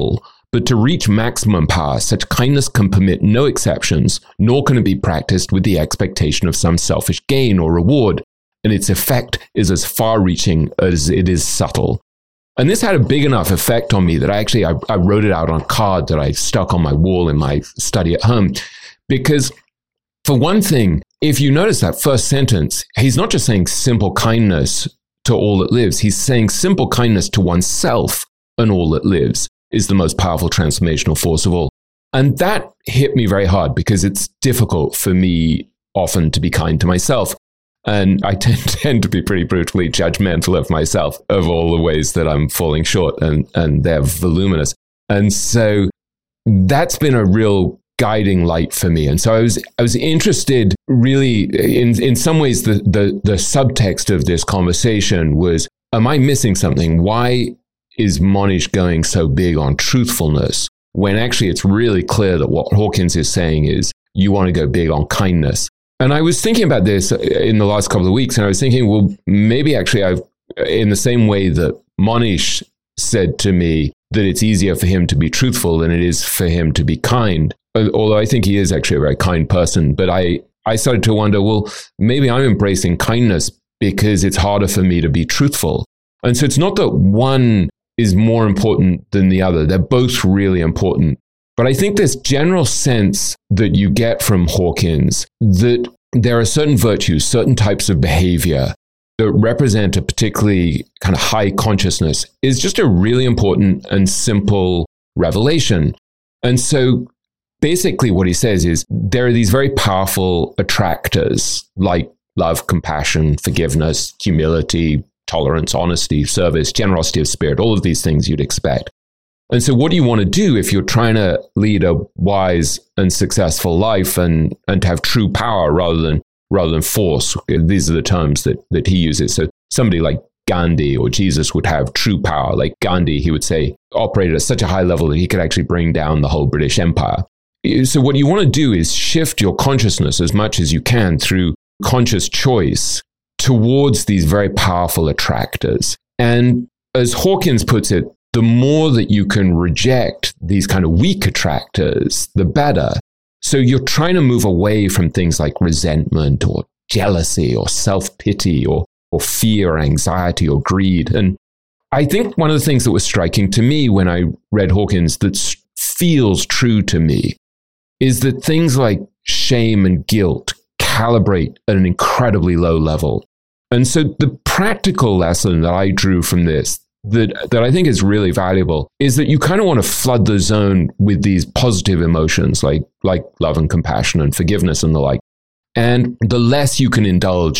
But to reach maximum power, such kindness can permit no exceptions, nor can it be practiced with the expectation of some selfish gain or reward, and its effect is as far-reaching as it is subtle. And this had a big enough effect on me that I wrote it out on a card that I stuck on my wall in my study at home. Because for one thing, if you notice that first sentence, he's not just saying simple kindness to all that lives. He's saying simple kindness to oneself and all that lives is the most powerful transformational force of all. And that hit me very hard because it's difficult for me often to be kind to myself. And I tend to be pretty brutally judgmental of myself, of all the ways that I'm falling short, and they're voluminous. And so that's been a real guiding light for me. And so I was interested really in some ways the subtext of this conversation was, am I missing something? Why is Mohnish going so big on truthfulness when actually it's really clear that what Hawkins is saying is you want to go big on kindness? And I was thinking about this in the last couple of weeks, and I was thinking, well, maybe actually in the same way that Mohnish said to me that it's easier for him to be truthful than it is for him to be kind, although I think he is actually a very kind person. But I started to wonder, well, maybe I'm embracing kindness because it's harder for me to be truthful. And so it's not that one is more important than the other. They're both really important. But I think this general sense that you get from Hawkins that there are certain virtues, certain types of behavior that represent a particularly kind of high consciousness is just a really important and simple revelation. And so basically what he says is there are these very powerful attractors like love, compassion, forgiveness, humility, tolerance, honesty, service, generosity of spirit, all of these things you'd expect. And so what do you want to do if you're trying to lead a wise and successful life and to have true power rather than force? These are the terms that he uses. So somebody like Gandhi or Jesus would have true power. Like Gandhi, he would say, operated at such a high level that he could actually bring down the whole British Empire. So what you want to do is shift your consciousness as much as you can through conscious choice towards these very powerful attractors. And as Hawkins puts it, the more that you can reject these kind of weak attractors, the better. So you're trying to move away from things like resentment or jealousy or self-pity or fear or anxiety or greed. And I think one of the things that was striking to me when I read Hawkins that feels true to me is that things like shame and guilt calibrate at an incredibly low level. And so the practical lesson that I drew from this that I think is really valuable is that you kind of want to flood the zone with these positive emotions like love and compassion and forgiveness and the like. And the less you can indulge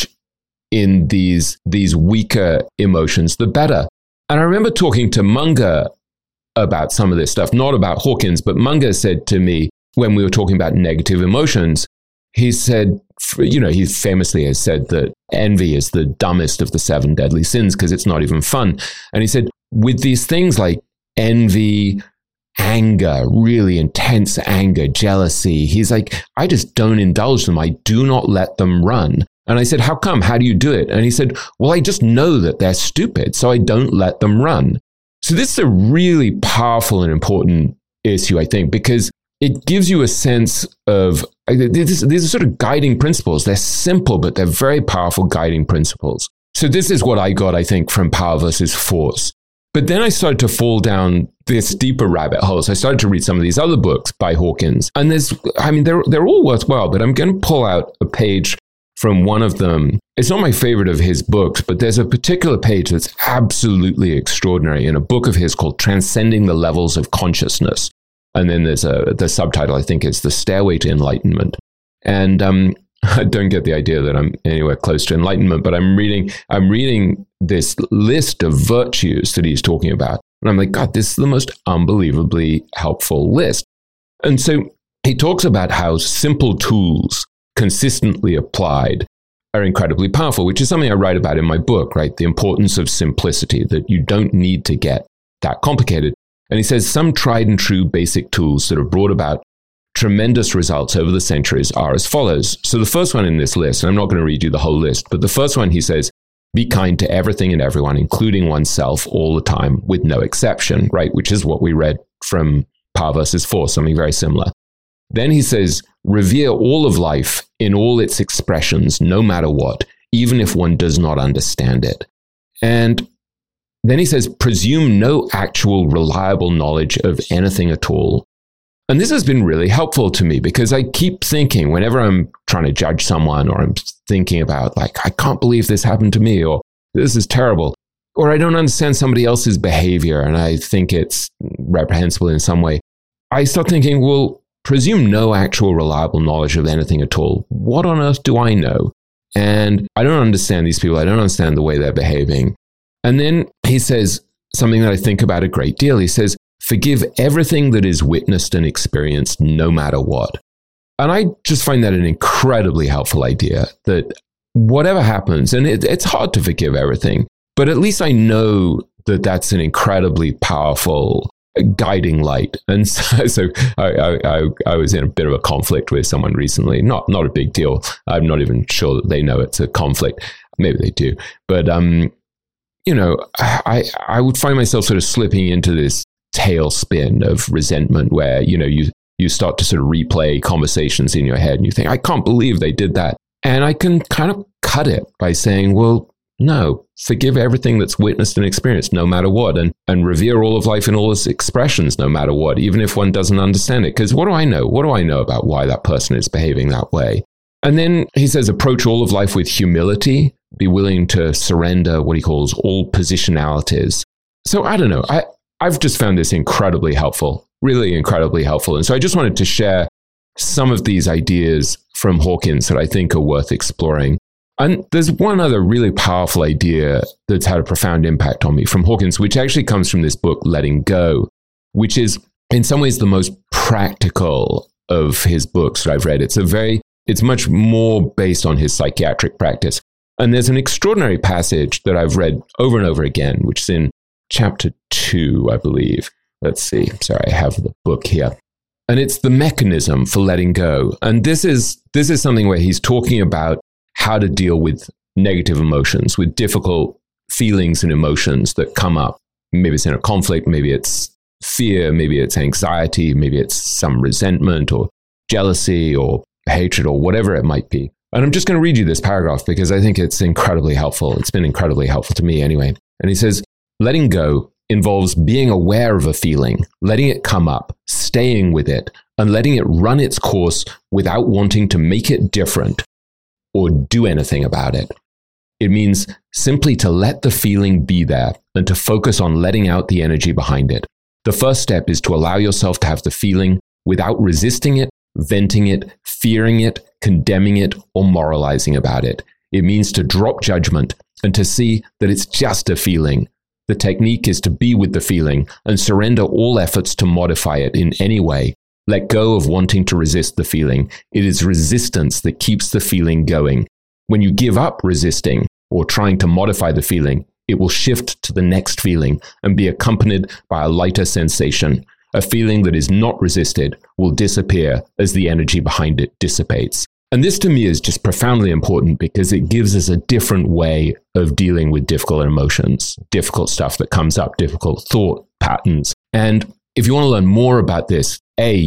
in these weaker emotions, the better. And I remember talking to Munger about some of this stuff, not about Hawkins, but Munger said to me when we were talking about negative emotions, he said, he famously has said that envy is the dumbest of the 7 deadly sins because it's not even fun. And he said, with these things like envy, anger, really intense anger, jealousy, he's like, I just don't indulge them. I do not let them run. And I said, how come? How do you do it? And he said, well, I just know that they're stupid, so I don't let them run. So this is a really powerful and important issue, I think, because it gives you a sense of, these are sort of guiding principles. They're simple, but they're very powerful guiding principles. So this is what I got, I think, from Power versus Force. But then I started to fall down this deeper rabbit hole. So I started to read some of these other books by Hawkins. And they're all worthwhile, but I'm going to pull out a page from one of them. It's not my favorite of his books, but there's a particular page that's absolutely extraordinary in a book of his called Transcending the Levels of Consciousness. And then there's the subtitle, I think, is The Stairway to Enlightenment. And I don't get the idea that I'm anywhere close to enlightenment, but I'm reading this list of virtues that he's talking about. And I'm like, God, this is the most unbelievably helpful list. And so he talks about how simple tools consistently applied are incredibly powerful, which is something I write about in my book, right? The importance of simplicity, that you don't need to get that complicated. And he says some tried and true basic tools that have brought about tremendous results over the centuries are as follows. So the first one in this list, and I'm not going to read you the whole list, but the first one, he says, be kind to everything and everyone, including oneself all the time with no exception, right? Which is what we read from power versus force, something very similar. Then he says, revere all of life in all its expressions, no matter what, even if one does not understand it. And then he says, presume no actual reliable knowledge of anything at all. And this has been really helpful to me because I keep thinking whenever I'm trying to judge someone or I'm thinking about like, I can't believe this happened to me, or this is terrible, or I don't understand somebody else's behavior and I think it's reprehensible in some way. I start thinking, well, presume no actual reliable knowledge of anything at all. What on earth do I know? And I don't understand these people. I don't understand the way they're behaving. And then he says something that I think about a great deal. He says, forgive everything that is witnessed and experienced, no matter what. And I just find that an incredibly helpful idea, that whatever happens, and it's hard to forgive everything, but at least I know that that's an incredibly powerful guiding light. And so I was in a bit of a conflict with someone recently. Not a big deal. I'm not even sure that they know it's a conflict. Maybe they do. But, you know, I would find myself sort of slipping into this tailspin of resentment where, you know, you start to sort of replay conversations in your head and you think, I can't believe they did that. And I can kind of cut it by saying, well, no, forgive everything that's witnessed and experienced, no matter what, and revere all of life in all its expressions, no matter what, even if one doesn't understand it. Because what do I know? What do I know about why that person is behaving that way? And then he says, approach all of life with humility, be willing to surrender what he calls all positionalities. So I don't know. I've just found this incredibly helpful, really incredibly helpful. And so I just wanted to share some of these ideas from Hawkins that I think are worth exploring. And there's one other really powerful idea that's had a profound impact on me from Hawkins, which actually comes from this book, Letting Go, which is in some ways the most practical of his books that I've read. It's much more based on his psychiatric practice. And there's an extraordinary passage that I've read over and over again, which is in chapter 2, I believe. Let's see. Sorry, I have the book here. And it's the mechanism for letting go. And this is something where he's talking about how to deal with negative emotions, with difficult feelings and emotions that come up. Maybe it's in a conflict, maybe it's fear, maybe it's anxiety, maybe it's some resentment or jealousy or hatred or whatever it might be. And I'm just going to read you this paragraph because I think it's incredibly helpful. It's been incredibly helpful to me anyway. And he says, letting go involves being aware of a feeling, letting it come up, staying with it, and letting it run its course without wanting to make it different or do anything about it. It means simply to let the feeling be there and to focus on letting out the energy behind it. The first step is to allow yourself to have the feeling without resisting it, venting it, fearing it, condemning it, or moralizing about it. It means to drop judgment and to see that it's just a feeling. The technique is to be with the feeling and surrender all efforts to modify it in any way. Let go of wanting to resist the feeling. It is resistance that keeps the feeling going. When you give up resisting or trying to modify the feeling, it will shift to the next feeling and be accompanied by a lighter sensation. A feeling that is not resisted will disappear as the energy behind it dissipates. And this to me is just profoundly important because it gives us a different way of dealing with difficult emotions, difficult stuff that comes up, difficult thought patterns. And if you want to learn more about this,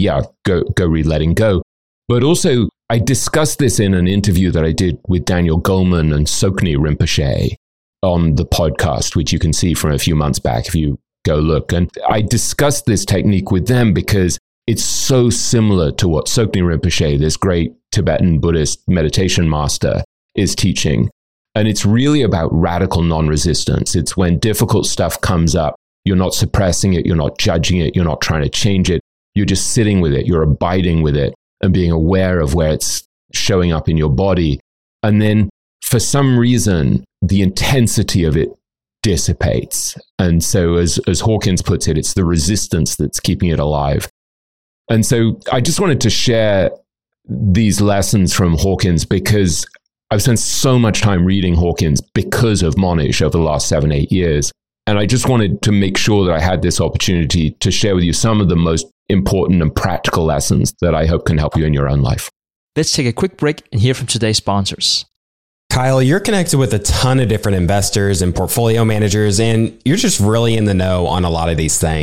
go read Letting Go. But also, I discussed this in an interview that I did with Daniel Goleman and Tsoknyi Rinpoche on the podcast, which you can see from a few months back if you go look. And I discussed this technique with them because it's so similar to what Tsoknyi Rinpoche, this great Tibetan Buddhist meditation master, is teaching. And it's really about radical non-resistance. It's when difficult stuff comes up, you're not suppressing it, you're not judging it, you're not trying to change it. You're just sitting with it, you're abiding with it and being aware of where it's showing up in your body. And then for some reason, the intensity of it dissipates. And so as Hawkins puts it, it's the resistance that's keeping it alive. And so I just wanted to share these lessons from Hawkins because I've spent so much time reading Hawkins because of Monish over the last 7-8 years. And I just wanted to make sure that I had this opportunity to share with you some of the most important and practical lessons that I hope can help you in your own life. Let's take a quick break and hear from today's sponsors. Kyle, you're connected with a ton of different investors and portfolio managers, and you're just really in the know on a lot of these things.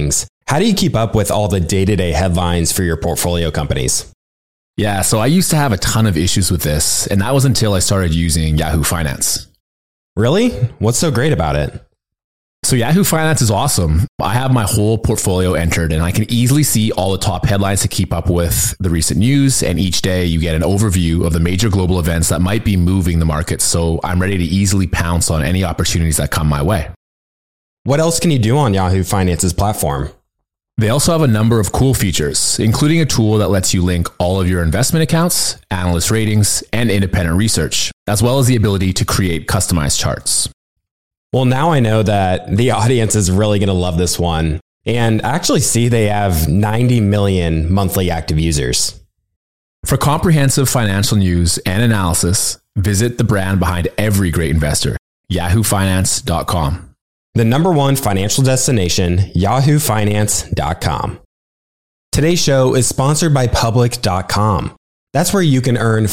How do you keep up with all the day-to-day headlines for your portfolio companies? Yeah, so I used to have a ton of issues with this, and that was until I started using Yahoo Finance. Really? What's so great about it? So Yahoo Finance is awesome. I have my whole portfolio entered and I can easily see all the top headlines to keep up with the recent news. And each day you get an overview of the major global events that might be moving the market. So I'm ready to easily pounce on any opportunities that come my way. What else can you do on Yahoo Finance's platform? They also have a number of cool features, including a tool that lets you link all of your investment accounts, analyst ratings, and independent research, as well as the ability to create customized charts. Well, now I know that the audience is really going to love this one. And actually see they have 90 million monthly active users. For comprehensive financial news and analysis, visit the brand behind every great investor, yahoofinance.com. The number one financial destination, yahoofinance.com. Today's show is sponsored by public.com. That's where you can earn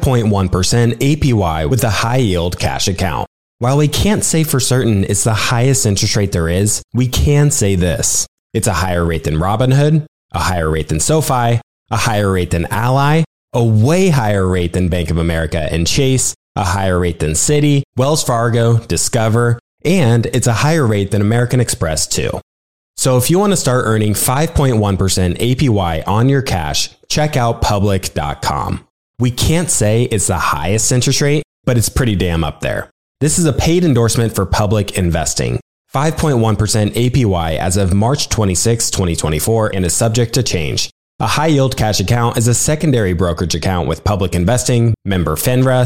5.1% APY with a high yield cash account. While we can't say for certain it's the highest interest rate there is, we can say this. It's a higher rate than Robinhood, a higher rate than SoFi, a higher rate than Ally, a way higher rate than Bank of America and Chase, a higher rate than Citi, Wells Fargo, Discover, and it's a higher rate than American Express too. So if you want to start earning 5.1% APY on your cash, check out public.com. We can't say it's the highest interest rate, but it's pretty damn up there. This is a paid endorsement for Public Investing. 5.1% APY as of March 26, 2024 and is subject to change. A high-yield cash account is a secondary brokerage account with Public Investing, member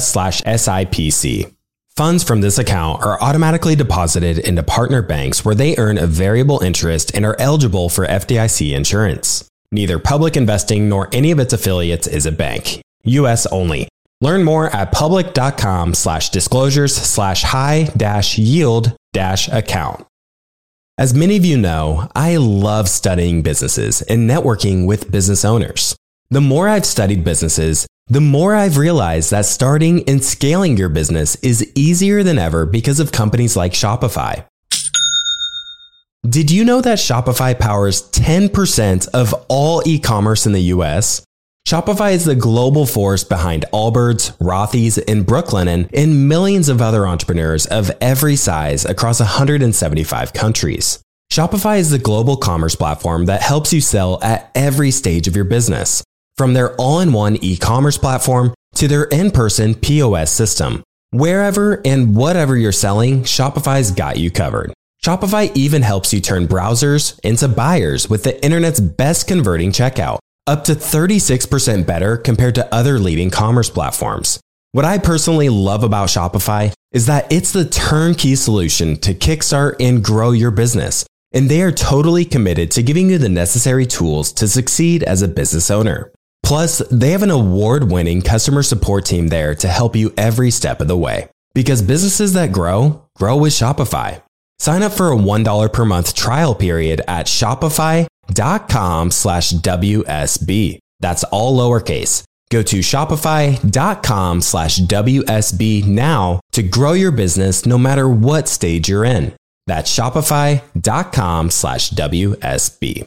FINRA/SIPC. Funds from this account are automatically deposited into partner banks where they earn a variable interest and are eligible for FDIC insurance. Neither Public Investing nor any of its affiliates is a bank. U.S. only. Learn more at public.com/disclosures/high-yield-account. As many of you know, I love studying businesses and networking with business owners. The more I've studied businesses, the more I've realized that starting and scaling your business is easier than ever because of companies like Shopify. Did you know that Shopify powers 10% of all e-commerce in the US? Shopify is the global force behind Allbirds, Rothy's, and Brooklinen, and millions of other entrepreneurs of every size across 175 countries. Shopify is the global commerce platform that helps you sell at every stage of your business, from their all-in-one e-commerce platform to their in-person POS system. Wherever and whatever you're selling, Shopify's got you covered. Shopify even helps you turn browsers into buyers with the internet's best converting checkout, up to 36% better compared to other leading commerce platforms. What I personally love about Shopify is that it's the turnkey solution to kickstart and grow your business, and they are totally committed to giving you the necessary tools to succeed as a business owner. Plus, they have an award-winning customer support team there to help you every step of the way. Because businesses that grow with Shopify. Sign up for a $1 per month trial period at shopify.com/WSB. That's all lowercase. Go to shopify.com/WSB now to grow your business no matter what stage you're in. That's shopify.com/WSB.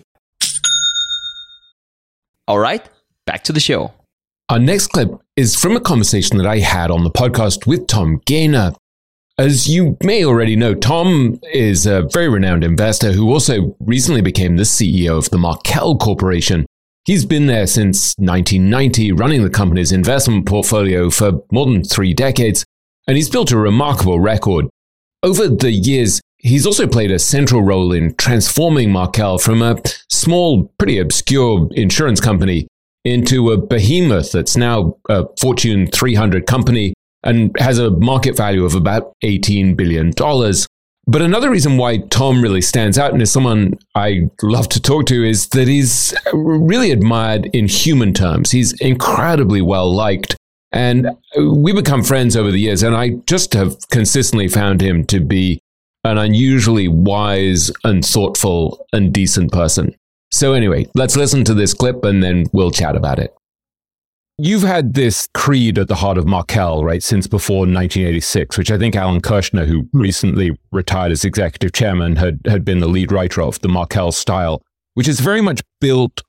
All right, back to the show. Our next clip is from a conversation that I had on the podcast with Tom Gaynor. As you may already know, Tom is a very renowned investor who also recently became the CEO of the Markel Corporation. He's been there since 1990, running the company's investment portfolio for more than 3 decades, and he's built a remarkable record. Over the years, he's also played a central role in transforming Markel from a small, pretty obscure insurance company into a behemoth that's now a Fortune 300 company and has a market value of about $18 billion. But another reason why Tom really stands out and is someone I love to talk to is that he's really admired in human terms. He's incredibly well liked. And we become friends over the years, and I just have consistently found him to be an unusually wise and thoughtful and decent person. So anyway, let's listen to this clip and then we'll chat about it. You've had this creed at the heart of Markel, right, since before 1986, which I think Alan Kirshner, who recently retired as executive chairman, had been the lead writer of, the Markel style, which is very much built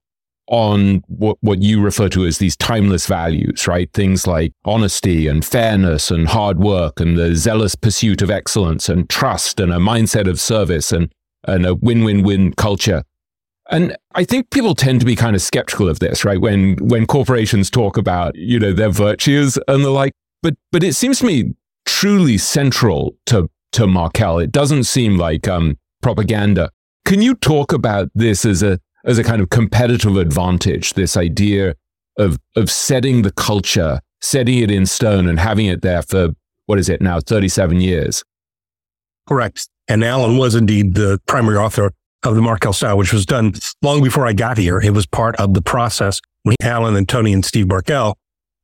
on what you refer to as these timeless values, right? Things like honesty and fairness and hard work and the zealous pursuit of excellence and trust and a mindset of service and a win-win-win culture. And I think people tend to be kind of skeptical of this, right? When corporations talk about, their virtues and the like, but it seems to me truly central to Markel. It doesn't seem like propaganda. Can you talk about this as a kind of competitive advantage, this idea of setting the culture, setting it in stone and having it there for, what is it now, 37 years? Correct. And Alan was indeed the primary author of the Markel Style, which was done long before I got here. It was part of the process when Alan and Tony and Steve Markel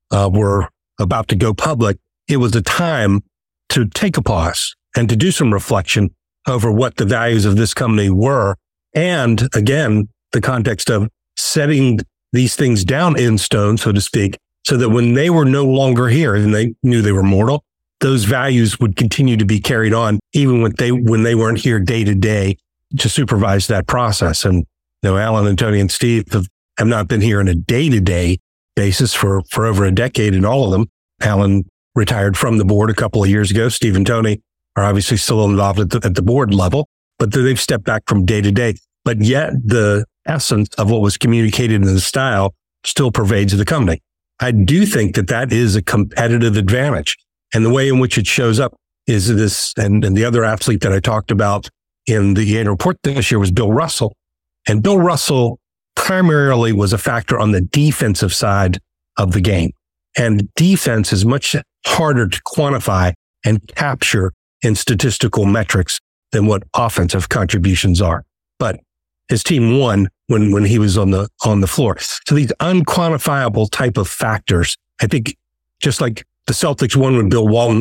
were about to go public. It was a time to take a pause and to do some reflection over what the values of this company were. And again, the context of setting these things down in stone, so to speak, so that when they were no longer here and they knew they were mortal, those values would continue to be carried on, even when they weren't here day to day to supervise that process. And Alan and Tony and Steve have not been here on a day-to-day basis for over a decade in all of them. Alan retired from the board a couple of years ago. Steve and Tony are obviously still involved at the board level, but they've stepped back from day to day. But yet the essence of what was communicated in the style still pervades the company. I do think that is a competitive advantage. And the way in which it shows up is this, and the other athlete that I talked about in the annual report this year was Bill Russell. And Bill Russell primarily was a factor on the defensive side of the game. And defense is much harder to quantify and capture in statistical metrics than what offensive contributions are. But his team won when he was on the floor. So these unquantifiable type of factors, I think, just like the Celtics won when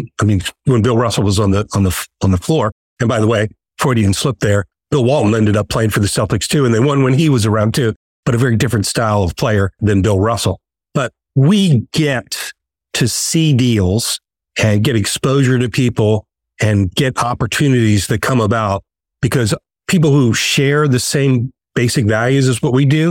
when Bill Russell was on the floor. And by the way, Freudian slip there. Bill Walton ended up playing for the Celtics too, and they won when he was around too, but a very different style of player than Bill Russell. But we get to see deals and get exposure to people and get opportunities that come about because people who share the same basic values as what we do,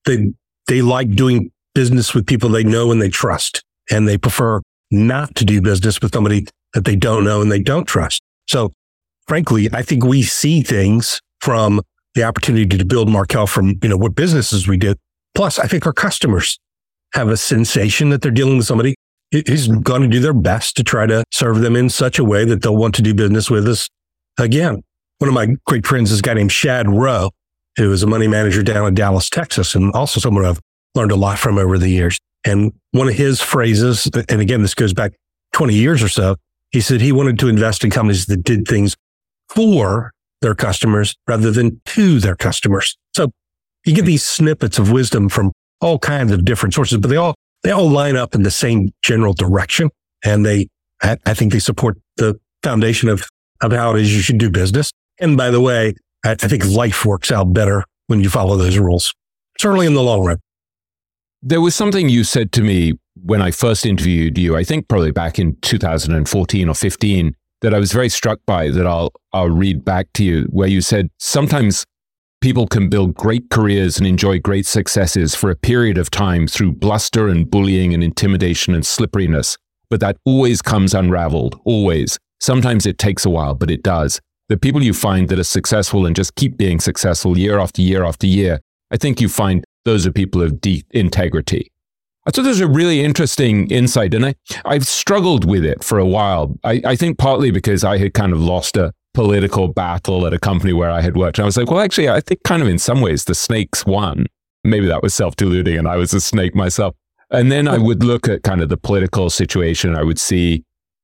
they like doing business with people they know and they trust, and they prefer not to do business with somebody that they don't know and they don't trust. So frankly, I think we see things from the opportunity to build Markel from, what businesses we did. Plus, I think our customers have a sensation that they're dealing with somebody who's going to do their best to try to serve them in such a way that they'll want to do business with us again. One of my great friends is a guy named Shad Rowe, who is a money manager down in Dallas, Texas, and also someone I've learned a lot from over the years. And one of his phrases, and again, this goes back 20 years or so, he said he wanted to invest in companies that did things for their customers rather than to their customers. So you get these snippets of wisdom from all kinds of different sources, but they all line up in the same general direction. And I think they support the foundation of how it is you should do business. And by the way, I think life works out better when you follow those rules, certainly in the long run. There was something you said to me when I first interviewed you, I think probably back in 2014 or 15, that I was very struck by, that I'll read back to you, where you said, sometimes people can build great careers and enjoy great successes for a period of time through bluster and bullying and intimidation and slipperiness, but that always comes unraveled, always. Sometimes it takes a while, but it does. The people you find that are successful and just keep being successful year after year after year, I think you find those are people of deep integrity. I thought there's a really interesting insight, and I've struggled with it for a while. I think partly because I had kind of lost a political battle at a company where I had worked. And I was like, well, actually, I think kind of in some ways the snakes won. Maybe that was self-deluding and I was a snake myself. And then I would look at kind of the political situation. I would see,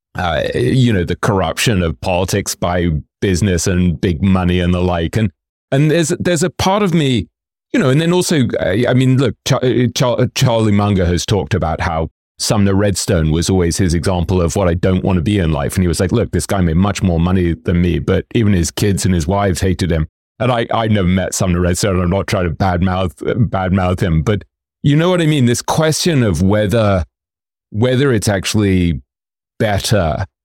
the corruption of politics by business and big money and the like. And there's a part of me, and then also, look, Charlie Munger has talked about how Sumner Redstone was always his example of what I don't want to be in life. And he was like, look, this guy made much more money than me, but even his kids and his wives hated him. And I never met Sumner Redstone. I'm not trying to badmouth him, but you know what I mean? This question of whether it's actually better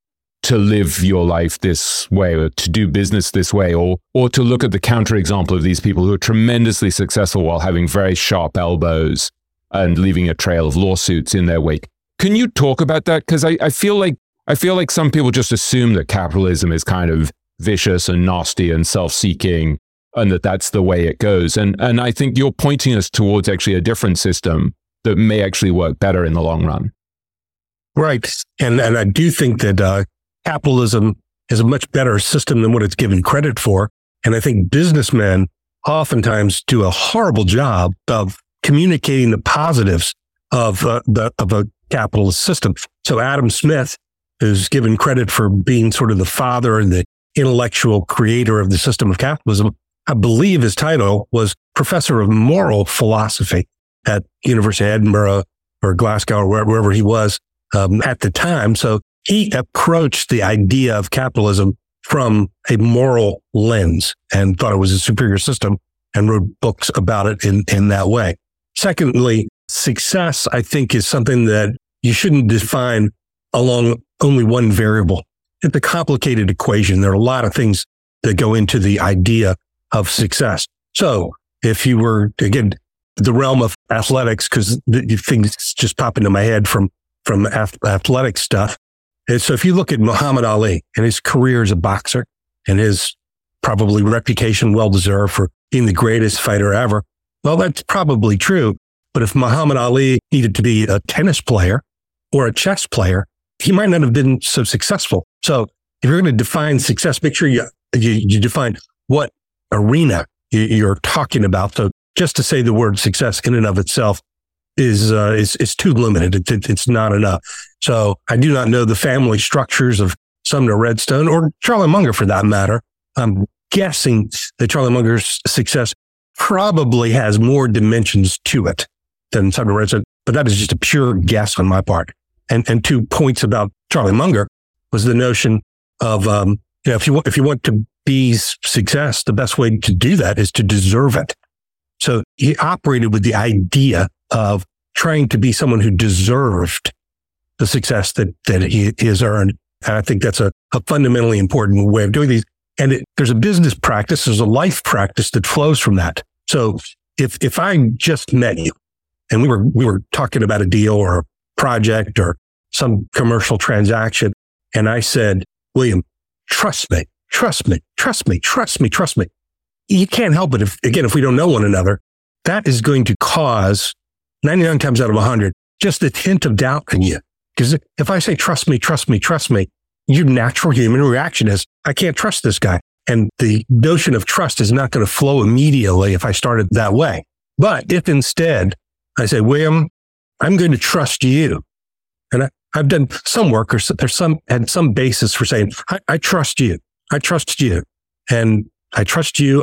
to live your life this way or to do business this way, or to look at the counterexample of these people who are tremendously successful while having very sharp elbows and leaving a trail of lawsuits in their wake. Can you talk about that? Because I feel like some people just assume that capitalism is kind of vicious and nasty and self-seeking, and that's the way it goes. And I think you're pointing us towards actually a different system that may actually work better in the long run. Right. And I do think that capitalism is a much better system than what it's given credit for. And I think businessmen oftentimes do a horrible job of communicating the positives of a capitalist system. So Adam Smith is given credit for being sort of the father and the intellectual creator of the system of capitalism. I believe his title was Professor of Moral Philosophy at University of Edinburgh or Glasgow or wherever he was at the time. So he approached the idea of capitalism from a moral lens and thought it was a superior system and wrote books about it in that way. Secondly, success, I think, is something that you shouldn't define along only one variable. It's a complicated equation. There are a lot of things that go into the idea of success. So if you were, again, the realm of athletics, because the things just pop into my head from athletic stuff. And so if you look at Muhammad Ali and his career as a boxer and his probably reputation well-deserved for being the greatest fighter ever, well, that's probably true. But if Muhammad Ali needed to be a tennis player or a chess player, he might not have been so successful. So if you're going to define success, make sure you define what arena you're talking about. So just to say the word success in and of itself is too limited. It's not enough. So I do not know the family structures of Sumner Redstone or Charlie Munger for that matter. I'm guessing that Charlie Munger's success probably has more dimensions to it than Sumner Redstone, but that is just a pure guess on my part. And 2 points about Charlie Munger was the notion of, if you want to be success, the best way to do that is to deserve it. So he operated with the idea of trying to be someone who deserved the success that he has earned. And I think that's a fundamentally important way of doing these. And there's a business practice, there's a life practice that flows from that. So if I just met you and we were talking about a deal or a project or some commercial transaction, and I said, William, trust me. You can't help it if we don't know one another, that is going to cause 99 times out of 100, just a hint of doubt in you. Because if I say, trust me, your natural human reaction is, I can't trust this guy. And the notion of trust is not going to flow immediately if I started that way. But if instead I say, William, I'm going to trust you. And I've done some work or there's some basis for saying, I trust you. I trust you. And I trust you.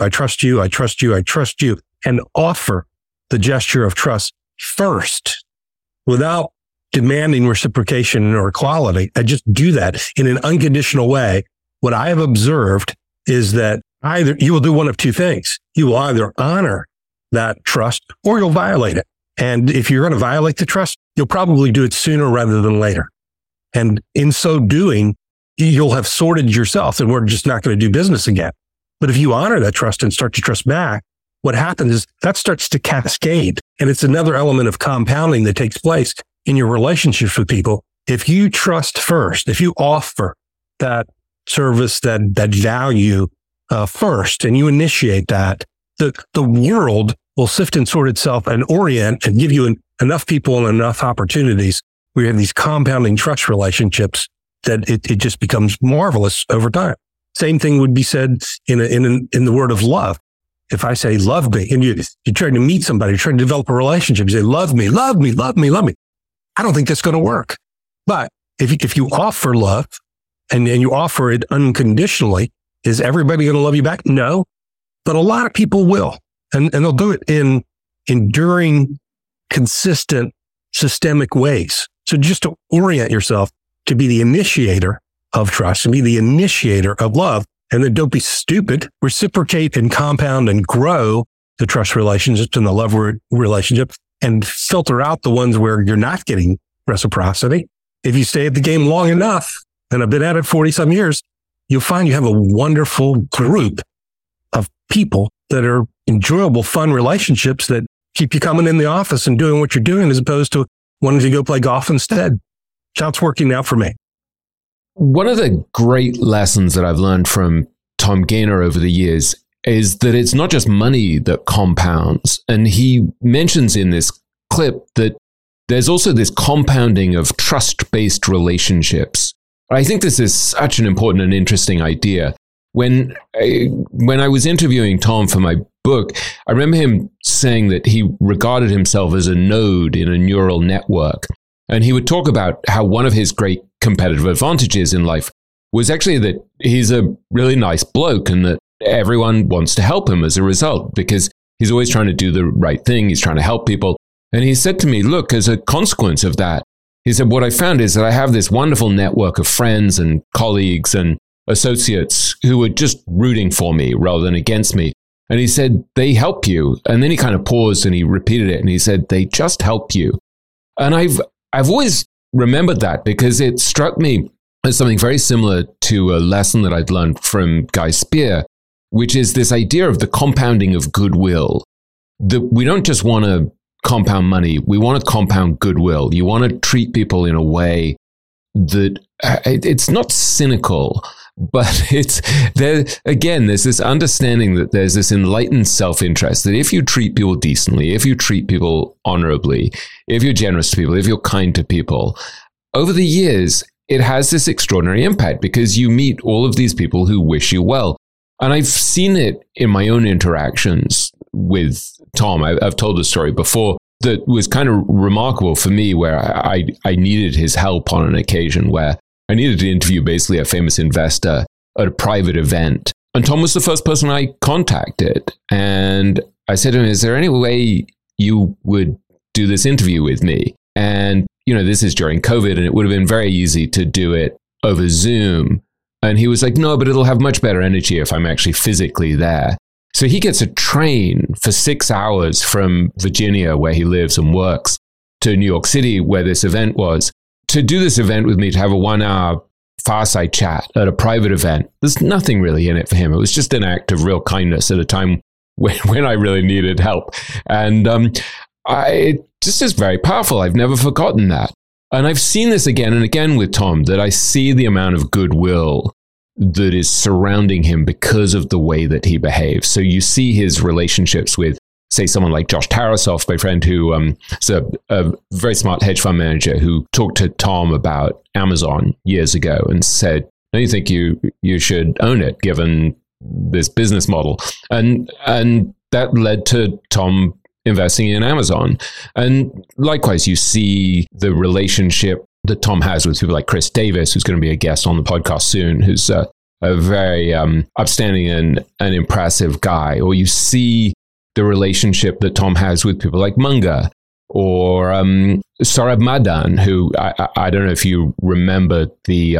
And offer the gesture of trust first without demanding reciprocation or equality. I just do that in an unconditional way. What I have observed is that either you will do one of two things. You will either honor that trust or you'll violate it. And if you're going to violate the trust, you'll probably do it sooner rather than later. And in so doing, you'll have sorted yourself and we're just not going to do business again. But if you honor that trust and start to trust back, what happens is that starts to cascade. And it's another element of compounding that takes place in your relationships with people. If you trust first, if you offer that service, that value first, and you initiate that, the world will sift and sort itself and orient and give you enough people and enough opportunities where you have these compounding trust relationships that it just becomes marvelous over time. Same thing would be said in the word of love. If I say, love me, and you're trying to meet somebody, you're trying to develop a relationship, you say, love me. I don't think that's going to work. But if you offer love and you offer it unconditionally, is everybody going to love you back? No, but a lot of people will. And they'll do it in enduring, consistent, systemic ways. So just to orient yourself to be the initiator of trust and be the initiator of love. And then don't be stupid. Reciprocate and compound and grow the trust relationships and the love relationship and filter out the ones where you're not getting reciprocity. If you stay at the game long enough, and I've been at it 40 some years, you'll find you have a wonderful group of people that are enjoyable, fun relationships that keep you coming in the office and doing what you're doing as opposed to wanting to go play golf instead. It's working out for me. One of the great lessons that I've learned from Tom Gaynor over the years is that it's not just money that compounds. And he mentions in this clip that there's also this compounding of trust-based relationships. I think this is such an important and interesting idea. When I was interviewing Tom for my book, I remember him saying that he regarded himself as a node in a neural network. And he would talk about how one of his great competitive advantages in life was actually that he's a really nice bloke and that everyone wants to help him as a result because he's always trying to do the right thing. He's trying to help people. And he said to me, look, as a consequence of that, he said, what I found is that I have this wonderful network of friends and colleagues and associates who are just rooting for me rather than against me. And he said, they help you. And then he kind of paused and he repeated it. And he said, they just help you. And I've always remembered that because it struck me as something very similar to a lesson that I'd learned from Guy Spier, which is this idea of the compounding of goodwill. That we don't just want to compound money, we want to compound goodwill. You want to treat people in a way that it's not cynical, but it's there. Again, there's this understanding that there's this enlightened self-interest that if you treat people decently, if you treat people honorably, if you're generous to people, if you're kind to people, over the years, it has this extraordinary impact because you meet all of these people who wish you well. And I've seen it in my own interactions with Tom. I've told the story before that was kind of remarkable for me where I needed his help on an occasion where I needed to interview basically a famous investor at a private event. And Tom was the first person I contacted. And I said to him, is there any way you would do this interview with me? And, this is during COVID and it would have been very easy to do it over Zoom. And he was like, no, but it'll have much better energy if I'm actually physically there. So he gets a train for 6 hours from Virginia, where he lives and works, to New York City, where this event was, to do this event with me, to have a 1 hour fireside chat at a private event. There's nothing really in it for him. It was just an act of real kindness at a time when I really needed help. And it just is very powerful. I've never forgotten that. And I've seen this again and again with Tom, that I see the amount of goodwill that is surrounding him because of the way that he behaves. So you see his relationships with, say, someone like Josh Tarasoff, my friend, who is a very smart hedge fund manager who talked to Tom about Amazon years ago and said, don't you think you should own it given this business model? And that led to Tom investing in Amazon. And likewise, you see the relationship that Tom has with people like Chris Davis, who's going to be a guest on the podcast soon, who's a very upstanding and impressive guy. Or you see the relationship that Tom has with people like Munger or Saurabh Madan, who I don't know if you remember the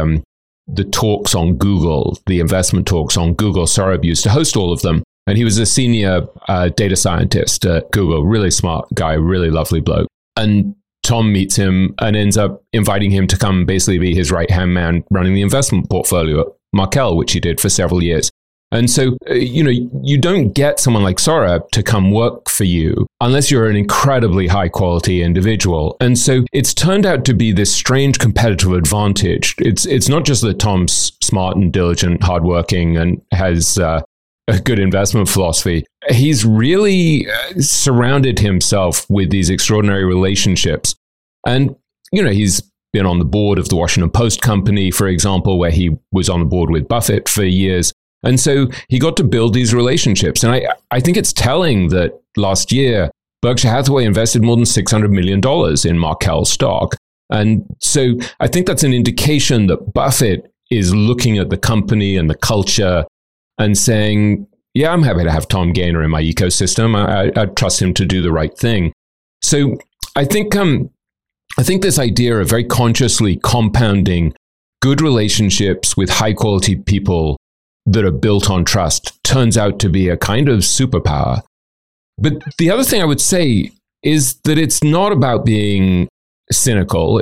talks on Google, the investment talks on Google. Saurabh used to host all of them. And he was a senior data scientist at Google, really smart guy, really lovely bloke. And Tom meets him and ends up inviting him to come basically be his right-hand man running the investment portfolio at Markel, which he did for several years. And so, you don't get someone like Saurabh to come work for you unless you're an incredibly high-quality individual. And so it's turned out to be this strange competitive advantage. It's not just that Tom's smart and diligent, hardworking, and has a good investment philosophy. He's really surrounded himself with these extraordinary relationships. And, he's been on the board of the Washington Post Company, for example, where he was on the board with Buffett for years. And so he got to build these relationships. And I think it's telling that last year, Berkshire Hathaway invested more than $600 million in Markel stock. And so I think that's an indication that Buffett is looking at the company and the culture and saying, yeah, I'm happy to have Tom Gaynor in my ecosystem. I trust him to do the right thing. So I think this idea of very consciously compounding good relationships with high quality people that are built on trust turns out to be a kind of superpower. But the other thing I would say is that it's not about being cynical.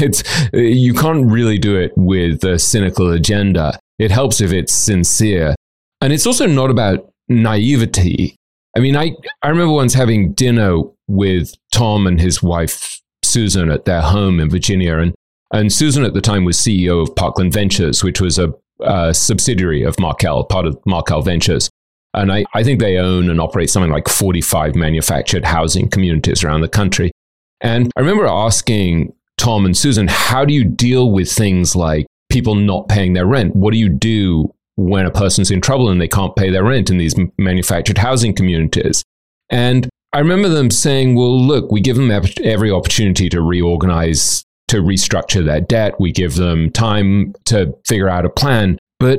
You can't really do it with a cynical agenda. It helps if it's sincere. And it's also not about naivety. I mean, I remember once having dinner with Tom and his wife, Susan, at their home in Virginia. And Susan at the time was CEO of Parkland Ventures, which was a subsidiary of Markel, part of Markel Ventures. And I think they own and operate something like 45 manufactured housing communities around the country. And I remember asking Tom and Susan, how do you deal with things like people not paying their rent? What do you do when a person's in trouble and they can't pay their rent in these manufactured housing communities? And I remember them saying, well, look, we give them every opportunity to reorganize, to restructure their debt. We give them time to figure out a plan. But,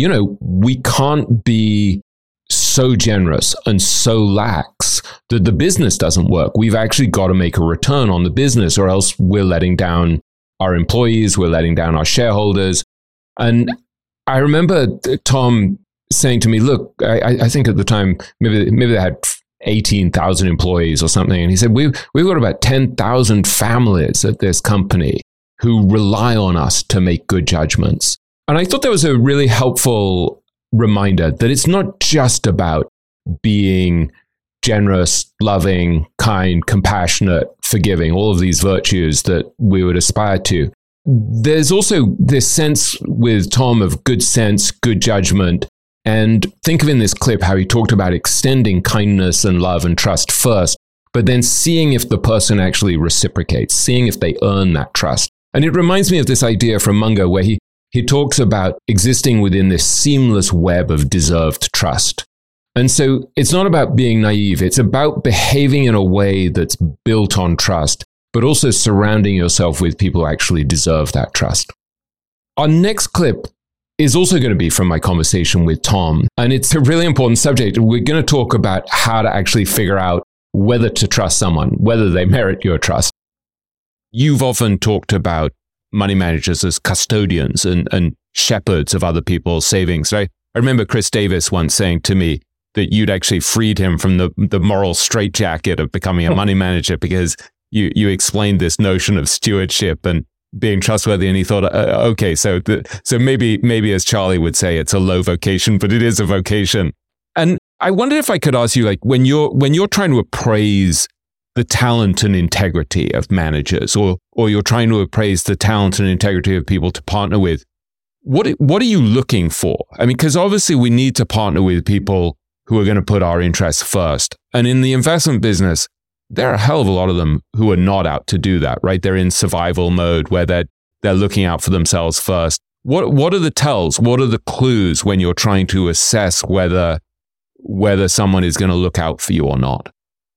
we can't be so generous and so lax that the business doesn't work. We've actually got to make a return on the business, or else we're letting down our employees, we're letting down our shareholders. And I remember Tom saying to me, look, I think at the time, maybe they had 18,000 employees or something. And he said, we've got about 10,000 families at this company who rely on us to make good judgments. And I thought that was a really helpful reminder that it's not just about being generous, loving, kind, compassionate, forgiving, all of these virtues that we would aspire to. There's also this sense with Tom of good sense, good judgment. And think of in this clip how he talked about extending kindness and love and trust first, but then seeing if the person actually reciprocates, seeing if they earn that trust. And it reminds me of this idea from Munger where he talks about existing within this seamless web of deserved trust. And so it's not about being naive. It's about behaving in a way that's built on trust, but also surrounding yourself with people who actually deserve that trust. Our next clip is also going to be from my conversation with Tom. And it's a really important subject. We're going to talk about how to actually figure out whether to trust someone, whether they merit your trust. You've often talked about money managers as custodians and shepherds of other people's savings. I remember Chris Davis once saying to me that you'd actually freed him from the moral straitjacket of becoming a money manager because you explained this notion of stewardship and being trustworthy. And he thought, okay, so maybe as Charlie would say, it's a low vocation, but it is a vocation. And I wondered if I could ask you, like, when you're trying to appraise the talent and integrity of managers, or you're trying to appraise the talent and integrity of people to partner with, what are you looking for? I mean, because obviously we need to partner with people who are going to put our interests first. And in the investment business, there are a hell of a lot of them who are not out to do that, right? They're in survival mode where they're looking out for themselves first. What are the tells? What are the clues when you're trying to assess whether someone is going to look out for you or not?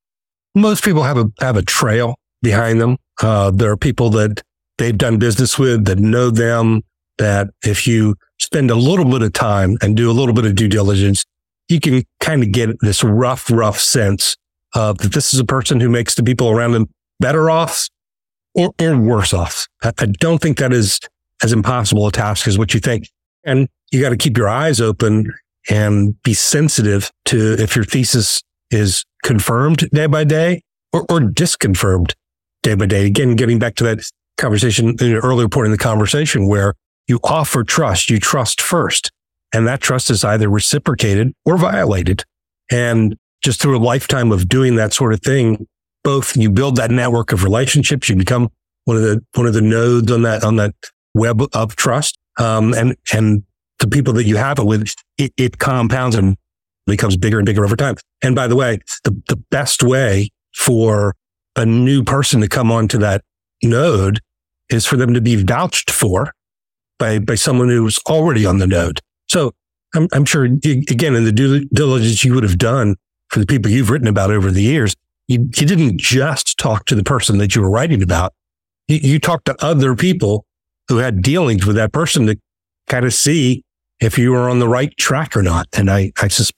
Most people have a trail behind them. There are people that they've done business with that know them, that if you spend a little bit of time and do a little bit of due diligence, you can kind of get this rough sense that this is a person who makes the people around them better off or worse off. I don't think that is as impossible a task as what you think. And you got to keep your eyes open and be sensitive to if your thesis is confirmed day by day or disconfirmed day by day. Again, getting back to that conversation in an earlier point in the conversation where you offer trust, you trust first, and that trust is either reciprocated or violated. And just through a lifetime of doing that sort of thing, both you build that network of relationships, you become one of the nodes on that web of trust, and the people that you have it with, it compounds and becomes bigger and bigger over time. And by the way, the best way for a new person to come onto that node is for them to be vouched for by someone who's already on the node. So I'm sure, again, in the due diligence you would have done for the people you've written about over the years, you didn't just talk to the person that you were writing about. You talked to other people who had dealings with that person to kind of see if you were on the right track or not. And I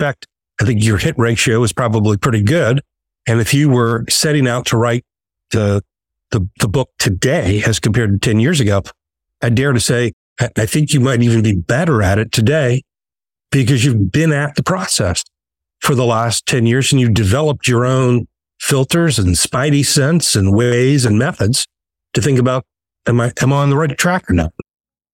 think your hit ratio is probably pretty good. And if you were setting out to write the book today as compared to 10 years ago, I dare to say, I think you might even be better at it today because you've been at the process for the last 10 years and you've developed your own filters and spidey sense and ways and methods to think about, am I on the right track or not?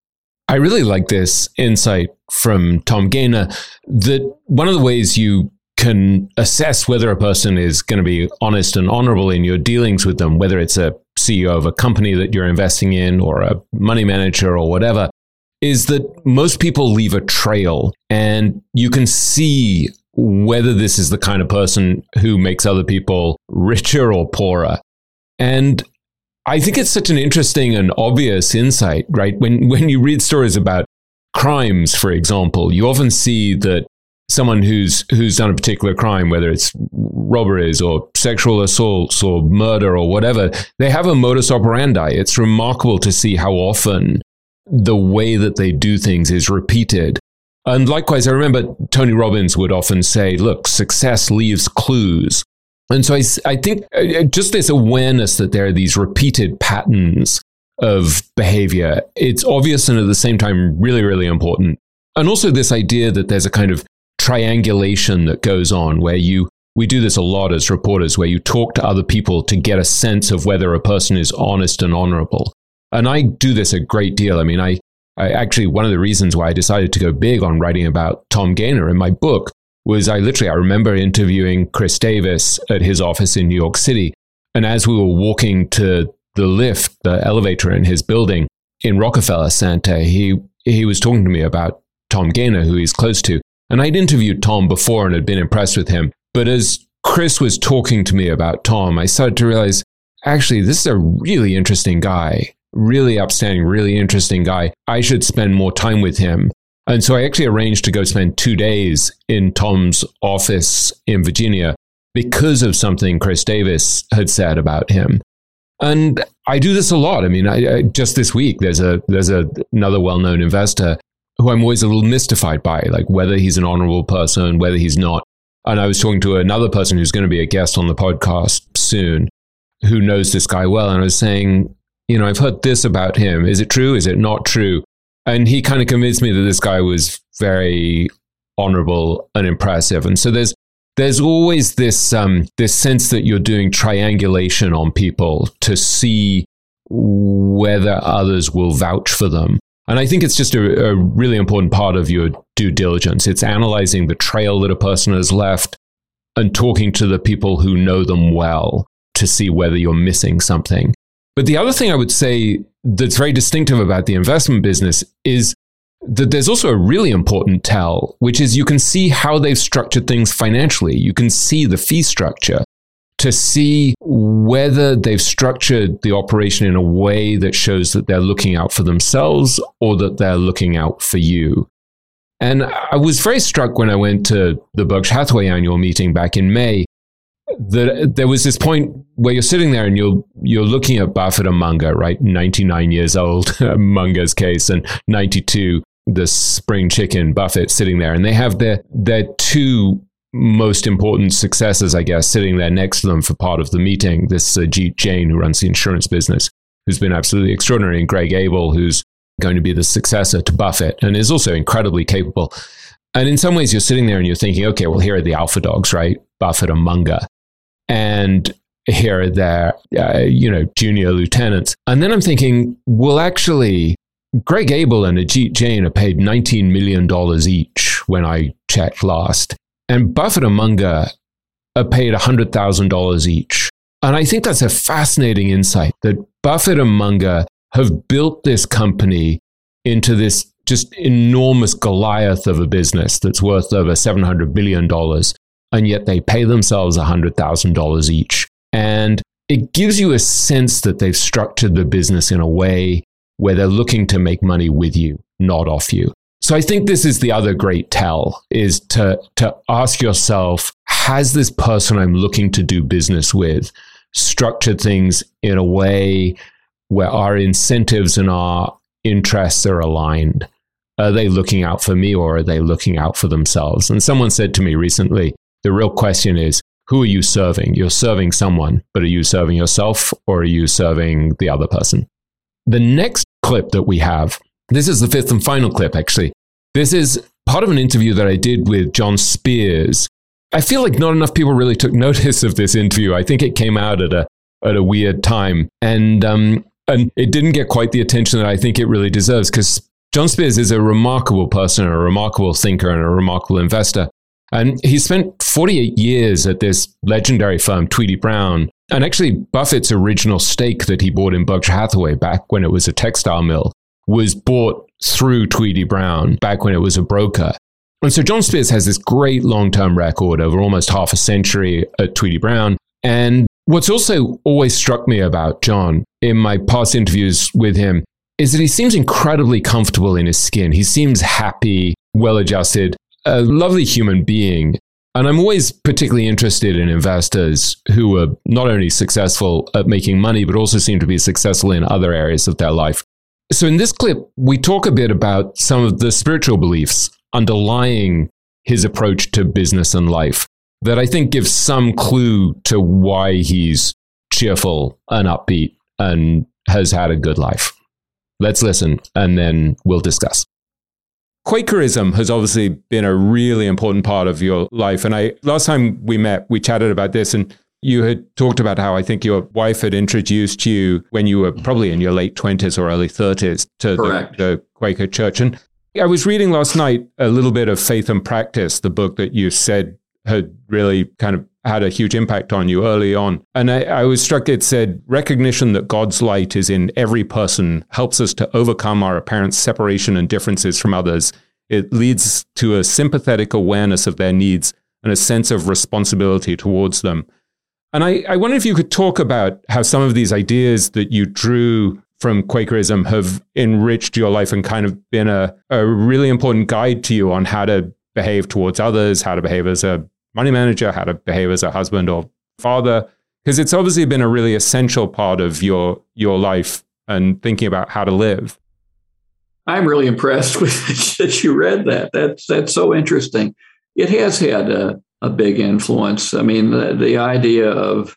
I really like this insight from Tom Gaynor that one of the ways you can assess whether a person is going to be honest and honorable in your dealings with them, whether it's a CEO of a company that you're investing in or a money manager or whatever, is that most people leave a trail, and you can see whether this is the kind of person who makes other people richer or poorer. And I think it's such an interesting and obvious insight, right? When you read stories about crimes, for example, you often see that someone who's done a particular crime, whether it's robberies or sexual assaults or murder or whatever, they have a modus operandi. It's remarkable to see how often the way that they do things is repeated. And likewise, I remember Tony Robbins would often say, look, success leaves clues. And so I think just this awareness that there are these repeated patterns of behavior, it's obvious and at the same time really, really important. And also this idea that there's a kind of triangulation that goes on where we do this a lot as reporters, where you talk to other people to get a sense of whether a person is honest and honorable. And I do this a great deal. I mean, I actually, one of the reasons why I decided to go big on writing about Tom Gaynor in my book was I remember interviewing Chris Davis at his office in New York City. And as we were walking to the elevator in his building in Rockefeller Center, he was talking to me about Tom Gaynor, who he's close to. And I'd interviewed Tom before and had been impressed with him. But as Chris was talking to me about Tom, I started to realize, actually, this is a really interesting guy, really upstanding, really interesting guy. I should spend more time with him. And so I actually arranged to go spend 2 days in Tom's office in Virginia because of something Chris Davis had said about him. And I do this a lot. I mean, I just this week, there's another well-known investor who I'm always a little mystified by, like whether he's an honorable person, whether he's not. And I was talking to another person who's going to be a guest on the podcast soon, who knows this guy well. And I was saying, I've heard this about him. Is it true? Is it not true? And he kind of convinced me that this guy was very honorable and impressive. And so there's always this sense that you're doing triangulation on people to see whether others will vouch for them. And I think it's just a really important part of your due diligence. It's analyzing the trail that a person has left and talking to the people who know them well to see whether you're missing something. But the other thing I would say that's very distinctive about the investment business is that there's also a really important tell, which is you can see how they've structured things financially. You can see the fee structure to see whether they've structured the operation in a way that shows that they're looking out for themselves or that they're looking out for you. And I was very struck when I went to the Berkshire Hathaway annual meeting back in May that there was this point where you're sitting there and you're looking at Buffett and Munger, right? 99 years old, Munger's case, and 92, the spring chicken, Buffett sitting there. And they have their two most important successors, I guess, sitting there next to them for part of the meeting. This Ajit Jain, who runs the insurance business, who's been absolutely extraordinary, and Greg Abel, who's going to be the successor to Buffett and is also incredibly capable. And in some ways, you're sitting there and you're thinking, okay, well, here are the alpha dogs, right? Buffett and Munger. And here are their, junior lieutenants. And then I'm thinking, well, actually, Greg Abel and Ajit Jain are paid $19 million each when I checked last. And Buffett and Munger are paid $100,000 each. And I think that's a fascinating insight that Buffett and Munger have built this company into this just enormous Goliath of a business that's worth over $700 billion. And yet they pay themselves $100,000 each. And it gives you a sense that they've structured the business in a way where they're looking to make money with you, not off you. So I think this is the other great tell, is to ask yourself, has this person I'm looking to do business with structured things in a way where our incentives and our interests are aligned? Are they looking out for me or are they looking out for themselves? And someone said to me recently, the real question is, who are you serving? You're serving someone, but are you serving yourself or are you serving the other person? The next clip that we have, this is the fifth and final clip, actually. This is part of an interview that I did with John Spears. I feel like not enough people really took notice of this interview. I think it came out at a weird time. And And it didn't get quite the attention that I think it really deserves, because John Spears is a remarkable person, a remarkable thinker, and a remarkable investor. And he spent 48 years at this legendary firm, Tweedy Brown. And actually, Buffett's original stake that he bought in Berkshire Hathaway back when it was a textile mill was bought through Tweedy Brown back when it was a broker. And so John Spears has this great long-term record over almost half a century at Tweedy Brown. And what's also always struck me about John in my past interviews with him is that he seems incredibly comfortable in his skin. He seems happy, well-adjusted, a lovely human being. And I'm always particularly interested in investors who are not only successful at making money, but also seem to be successful in other areas of their life. So in this clip, we talk a bit about some of the spiritual beliefs underlying his approach to business and life that I think gives some clue to why he's cheerful and upbeat and has had a good life. Let's listen, and then we'll discuss. Quakerism has obviously been a really important part of your life. And last time we met, we chatted about this, and you had talked about how I think your wife had introduced you when you were probably in your late 20s or early 30s to the Quaker Church. And I was reading last night a little bit of Faith and Practice, the book that you said had really kind of had a huge impact on you early on. And I was struck, it said, recognition that God's light is in every person helps us to overcome our apparent separation and differences from others. It leads to a sympathetic awareness of their needs and a sense of responsibility towards them. And I wonder if you could talk about how some of these ideas that you drew from Quakerism have enriched your life and kind of been a really important guide to you on how to behave towards others, how to behave as a money manager, how to behave as a husband or father, because it's obviously been a really essential part of your life and thinking about how to live. I'm really impressed with that you read that. That's so interesting. It has had a big influence. I mean, the idea of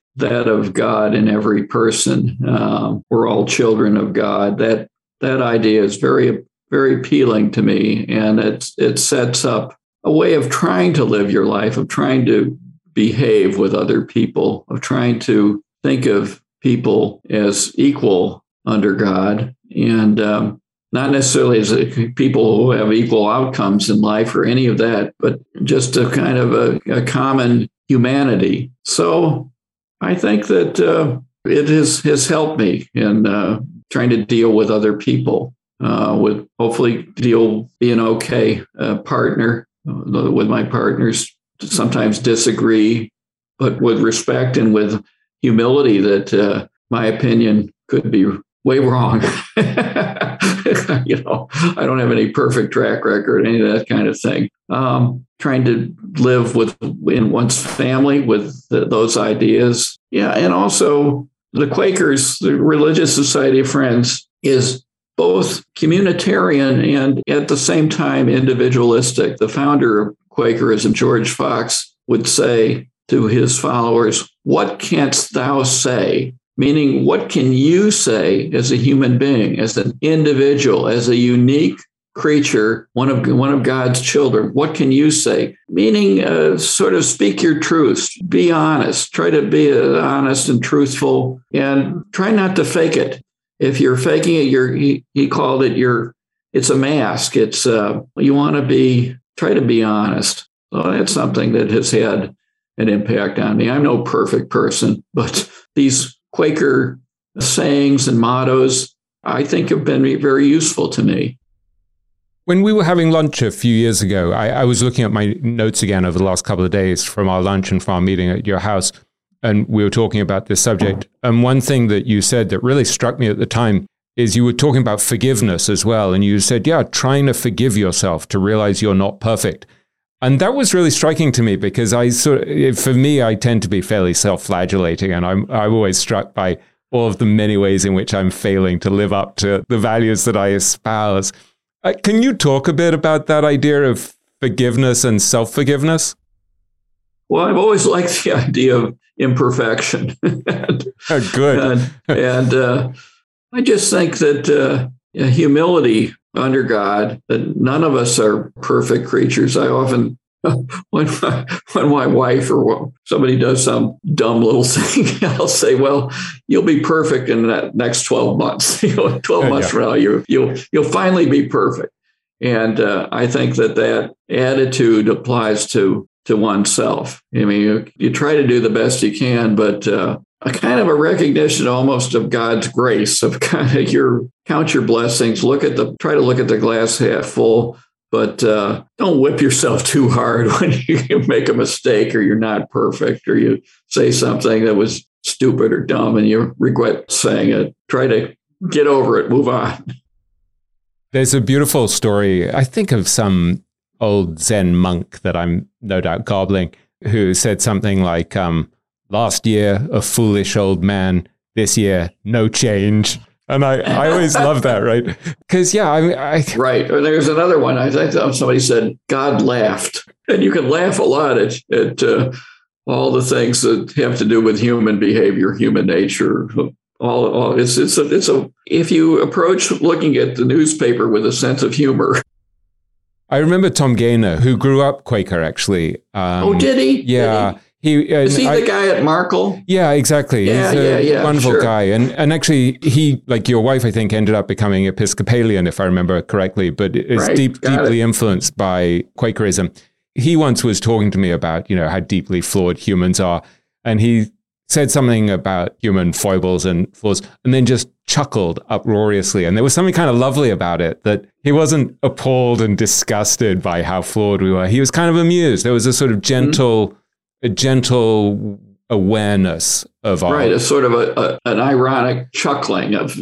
God in every person. We're all children of God. That idea is very, very appealing to me, and it sets up a way of trying to live your life, of trying to behave with other people, of trying to think of people as equal under God, and not necessarily as people who have equal outcomes in life or any of that, but just a kind of a common humanity. So I think that it has helped me in trying to deal with other people, with hopefully be an okay partner with my partners, sometimes disagrey, but with respect and with humility that my opinion could be way wrong. I don't have any perfect track record, any of that kind of thing. Trying to live in one's family with those ideas. Yeah, and also the Quakers, the Religious Society of Friends, is both communitarian and at the same time individualistic. The founder of Quakerism, George Fox, would say to his followers, "What canst thou say?" Meaning, what can you say as a human being, as an individual, as a unique creature, one of God's children? What can you say? Meaning, sort of speak your truth, be honest, try to be honest and truthful, and try not to fake it. If you're faking it, he called it it's a mask. It's you want to try to be honest. So that's something that has had an impact on me. I'm no perfect person, but these Quaker sayings and mottos, I think, have been very useful to me. When we were having lunch a few years ago, I was looking at my notes again over the last couple of days from our lunch and from our meeting at your house, and we were talking about this subject. And one thing that you said that really struck me at the time is you were talking about forgiveness as well. And you said, trying to forgive yourself to realize you're not perfect. And that was really striking to me because for me, I tend to be fairly self-flagellating, and I'm always struck by all of the many ways in which I'm failing to live up to the values that I espouse. Can you talk a bit about that idea of forgiveness and self-forgiveness? Well, I've always liked the idea of imperfection. Good. and I just think that humility under God, that none of us are perfect creatures. I often when my wife or somebody does some dumb little thing, I'll say, well, you'll be perfect in that next 12 months. 12 months from now, you'll finally be perfect. And I think that attitude applies to oneself. I mean, you try to do the best you can, but a kind of a recognition almost of God's grace, of kind of count your blessings, try to look at the glass half full, but don't whip yourself too hard when you make a mistake or you're not perfect or you say something that was stupid or dumb and you regret saying it. Try to get over it, move on. There's a beautiful story, I think, of some old Zen monk that I'm no doubt gobbling, who said something like, last year, a foolish old man, this year, no change. And I always love that, right? Because, Right. Or there's another one. I think somebody said, God laughed. And you can laugh a lot at all the things that have to do with human behavior, human nature. If you approach looking at the newspaper with a sense of humor. I remember Tom Gaynor, who grew up Quaker, actually. Did he? Yeah. Is he the guy at Markle? Yeah, exactly. He's a wonderful guy. And actually, he, like your wife, I think, ended up becoming Episcopalian, if I remember correctly, but is deeply influenced by Quakerism. He once was talking to me about, how deeply flawed humans are. And he said something about human foibles and flaws, and then just chuckled uproariously. And there was something kind of lovely about it, that he wasn't appalled and disgusted by how flawed we were. He was kind of amused. There was a sort of gentle awareness of our... Right, a sort of an ironic chuckling of...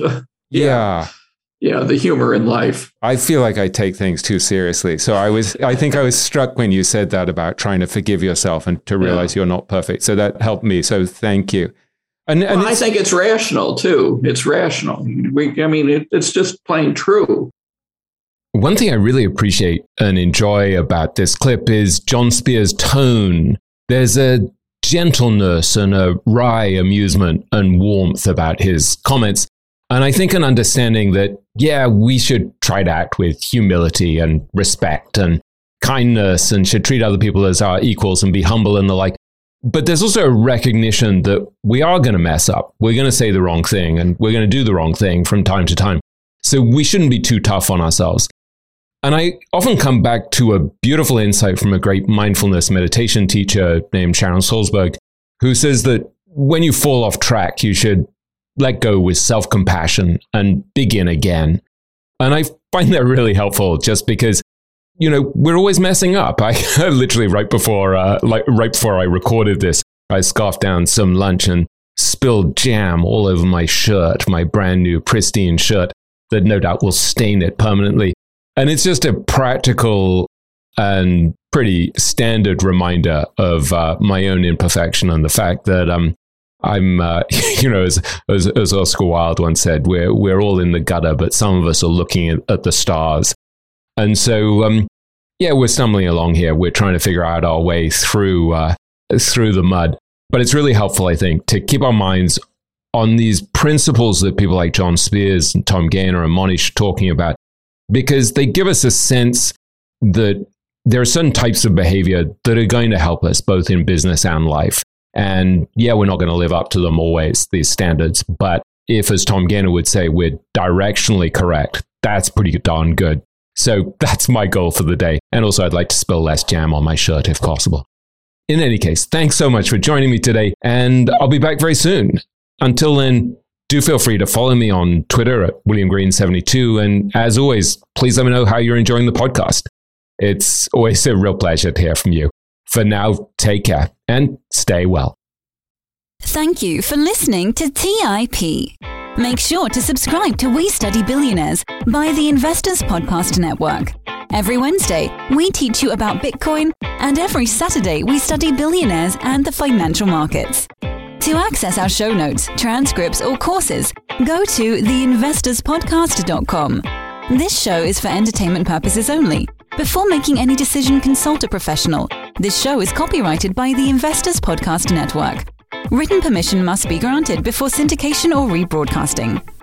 the humor in life. I feel like I take things too seriously. So I think I was struck when you said that about trying to forgive yourself and to realize you're not perfect. So that helped me. So thank you. And I think it's rational too. It's rational. It's just plain true. One thing I really appreciate and enjoy about this clip is John Spears' tone. There's a gentleness and a wry amusement and warmth about his comments. And I think an understanding that, we should try to act with humility and respect and kindness and should treat other people as our equals and be humble and the like. But there's also a recognition that we are going to mess up. We're going to say the wrong thing and we're going to do the wrong thing from time to time. So we shouldn't be too tough on ourselves. And I often come back to a beautiful insight from a great mindfulness meditation teacher named Sharon Salzberg, who says that when you fall off track, you should let go with self-compassion and begin again. And I find that really helpful just because, we're always messing up. I literally right before I recorded this, I scarfed down some lunch and spilled jam all over my shirt, my brand new pristine shirt that no doubt will stain it permanently. And it's just a practical and pretty standard reminder of my own imperfection and the fact that I'm, as Oscar Wilde once said, we're all in the gutter, but some of us are looking at the stars. And so, we're stumbling along here. We're trying to figure out our way through the mud. But it's really helpful, I think, to keep our minds on these principles that people like John Spears and Tom Gaynor and Monish are talking about, because they give us a sense that there are certain types of behavior that are going to help us both in business and life. And we're not going to live up to them always, these standards. But if, as Tom Gaynor would say, we're directionally correct, that's pretty darn good. So that's my goal for the day. And also, I'd like to spill less jam on my shirt if possible. In any case, thanks so much for joining me today. And I'll be back very soon. Until then, do feel free to follow me on Twitter at WilliamGreen72. And as always, please let me know how you're enjoying the podcast. It's always a real pleasure to hear from you. For now, take care and stay well. Thank you for listening to TIP. Make sure to subscribe to We Study Billionaires by the Investors Podcast Network. Every Wednesday, we teach you about Bitcoin, and every Saturday, we study billionaires and the financial markets. To access our show notes, transcripts, or courses, go to theinvestorspodcast.com. This show is for entertainment purposes only. Before making any decision, consult a professional. This show is copyrighted by the Investors Podcast Network. Written permission must be granted before syndication or rebroadcasting.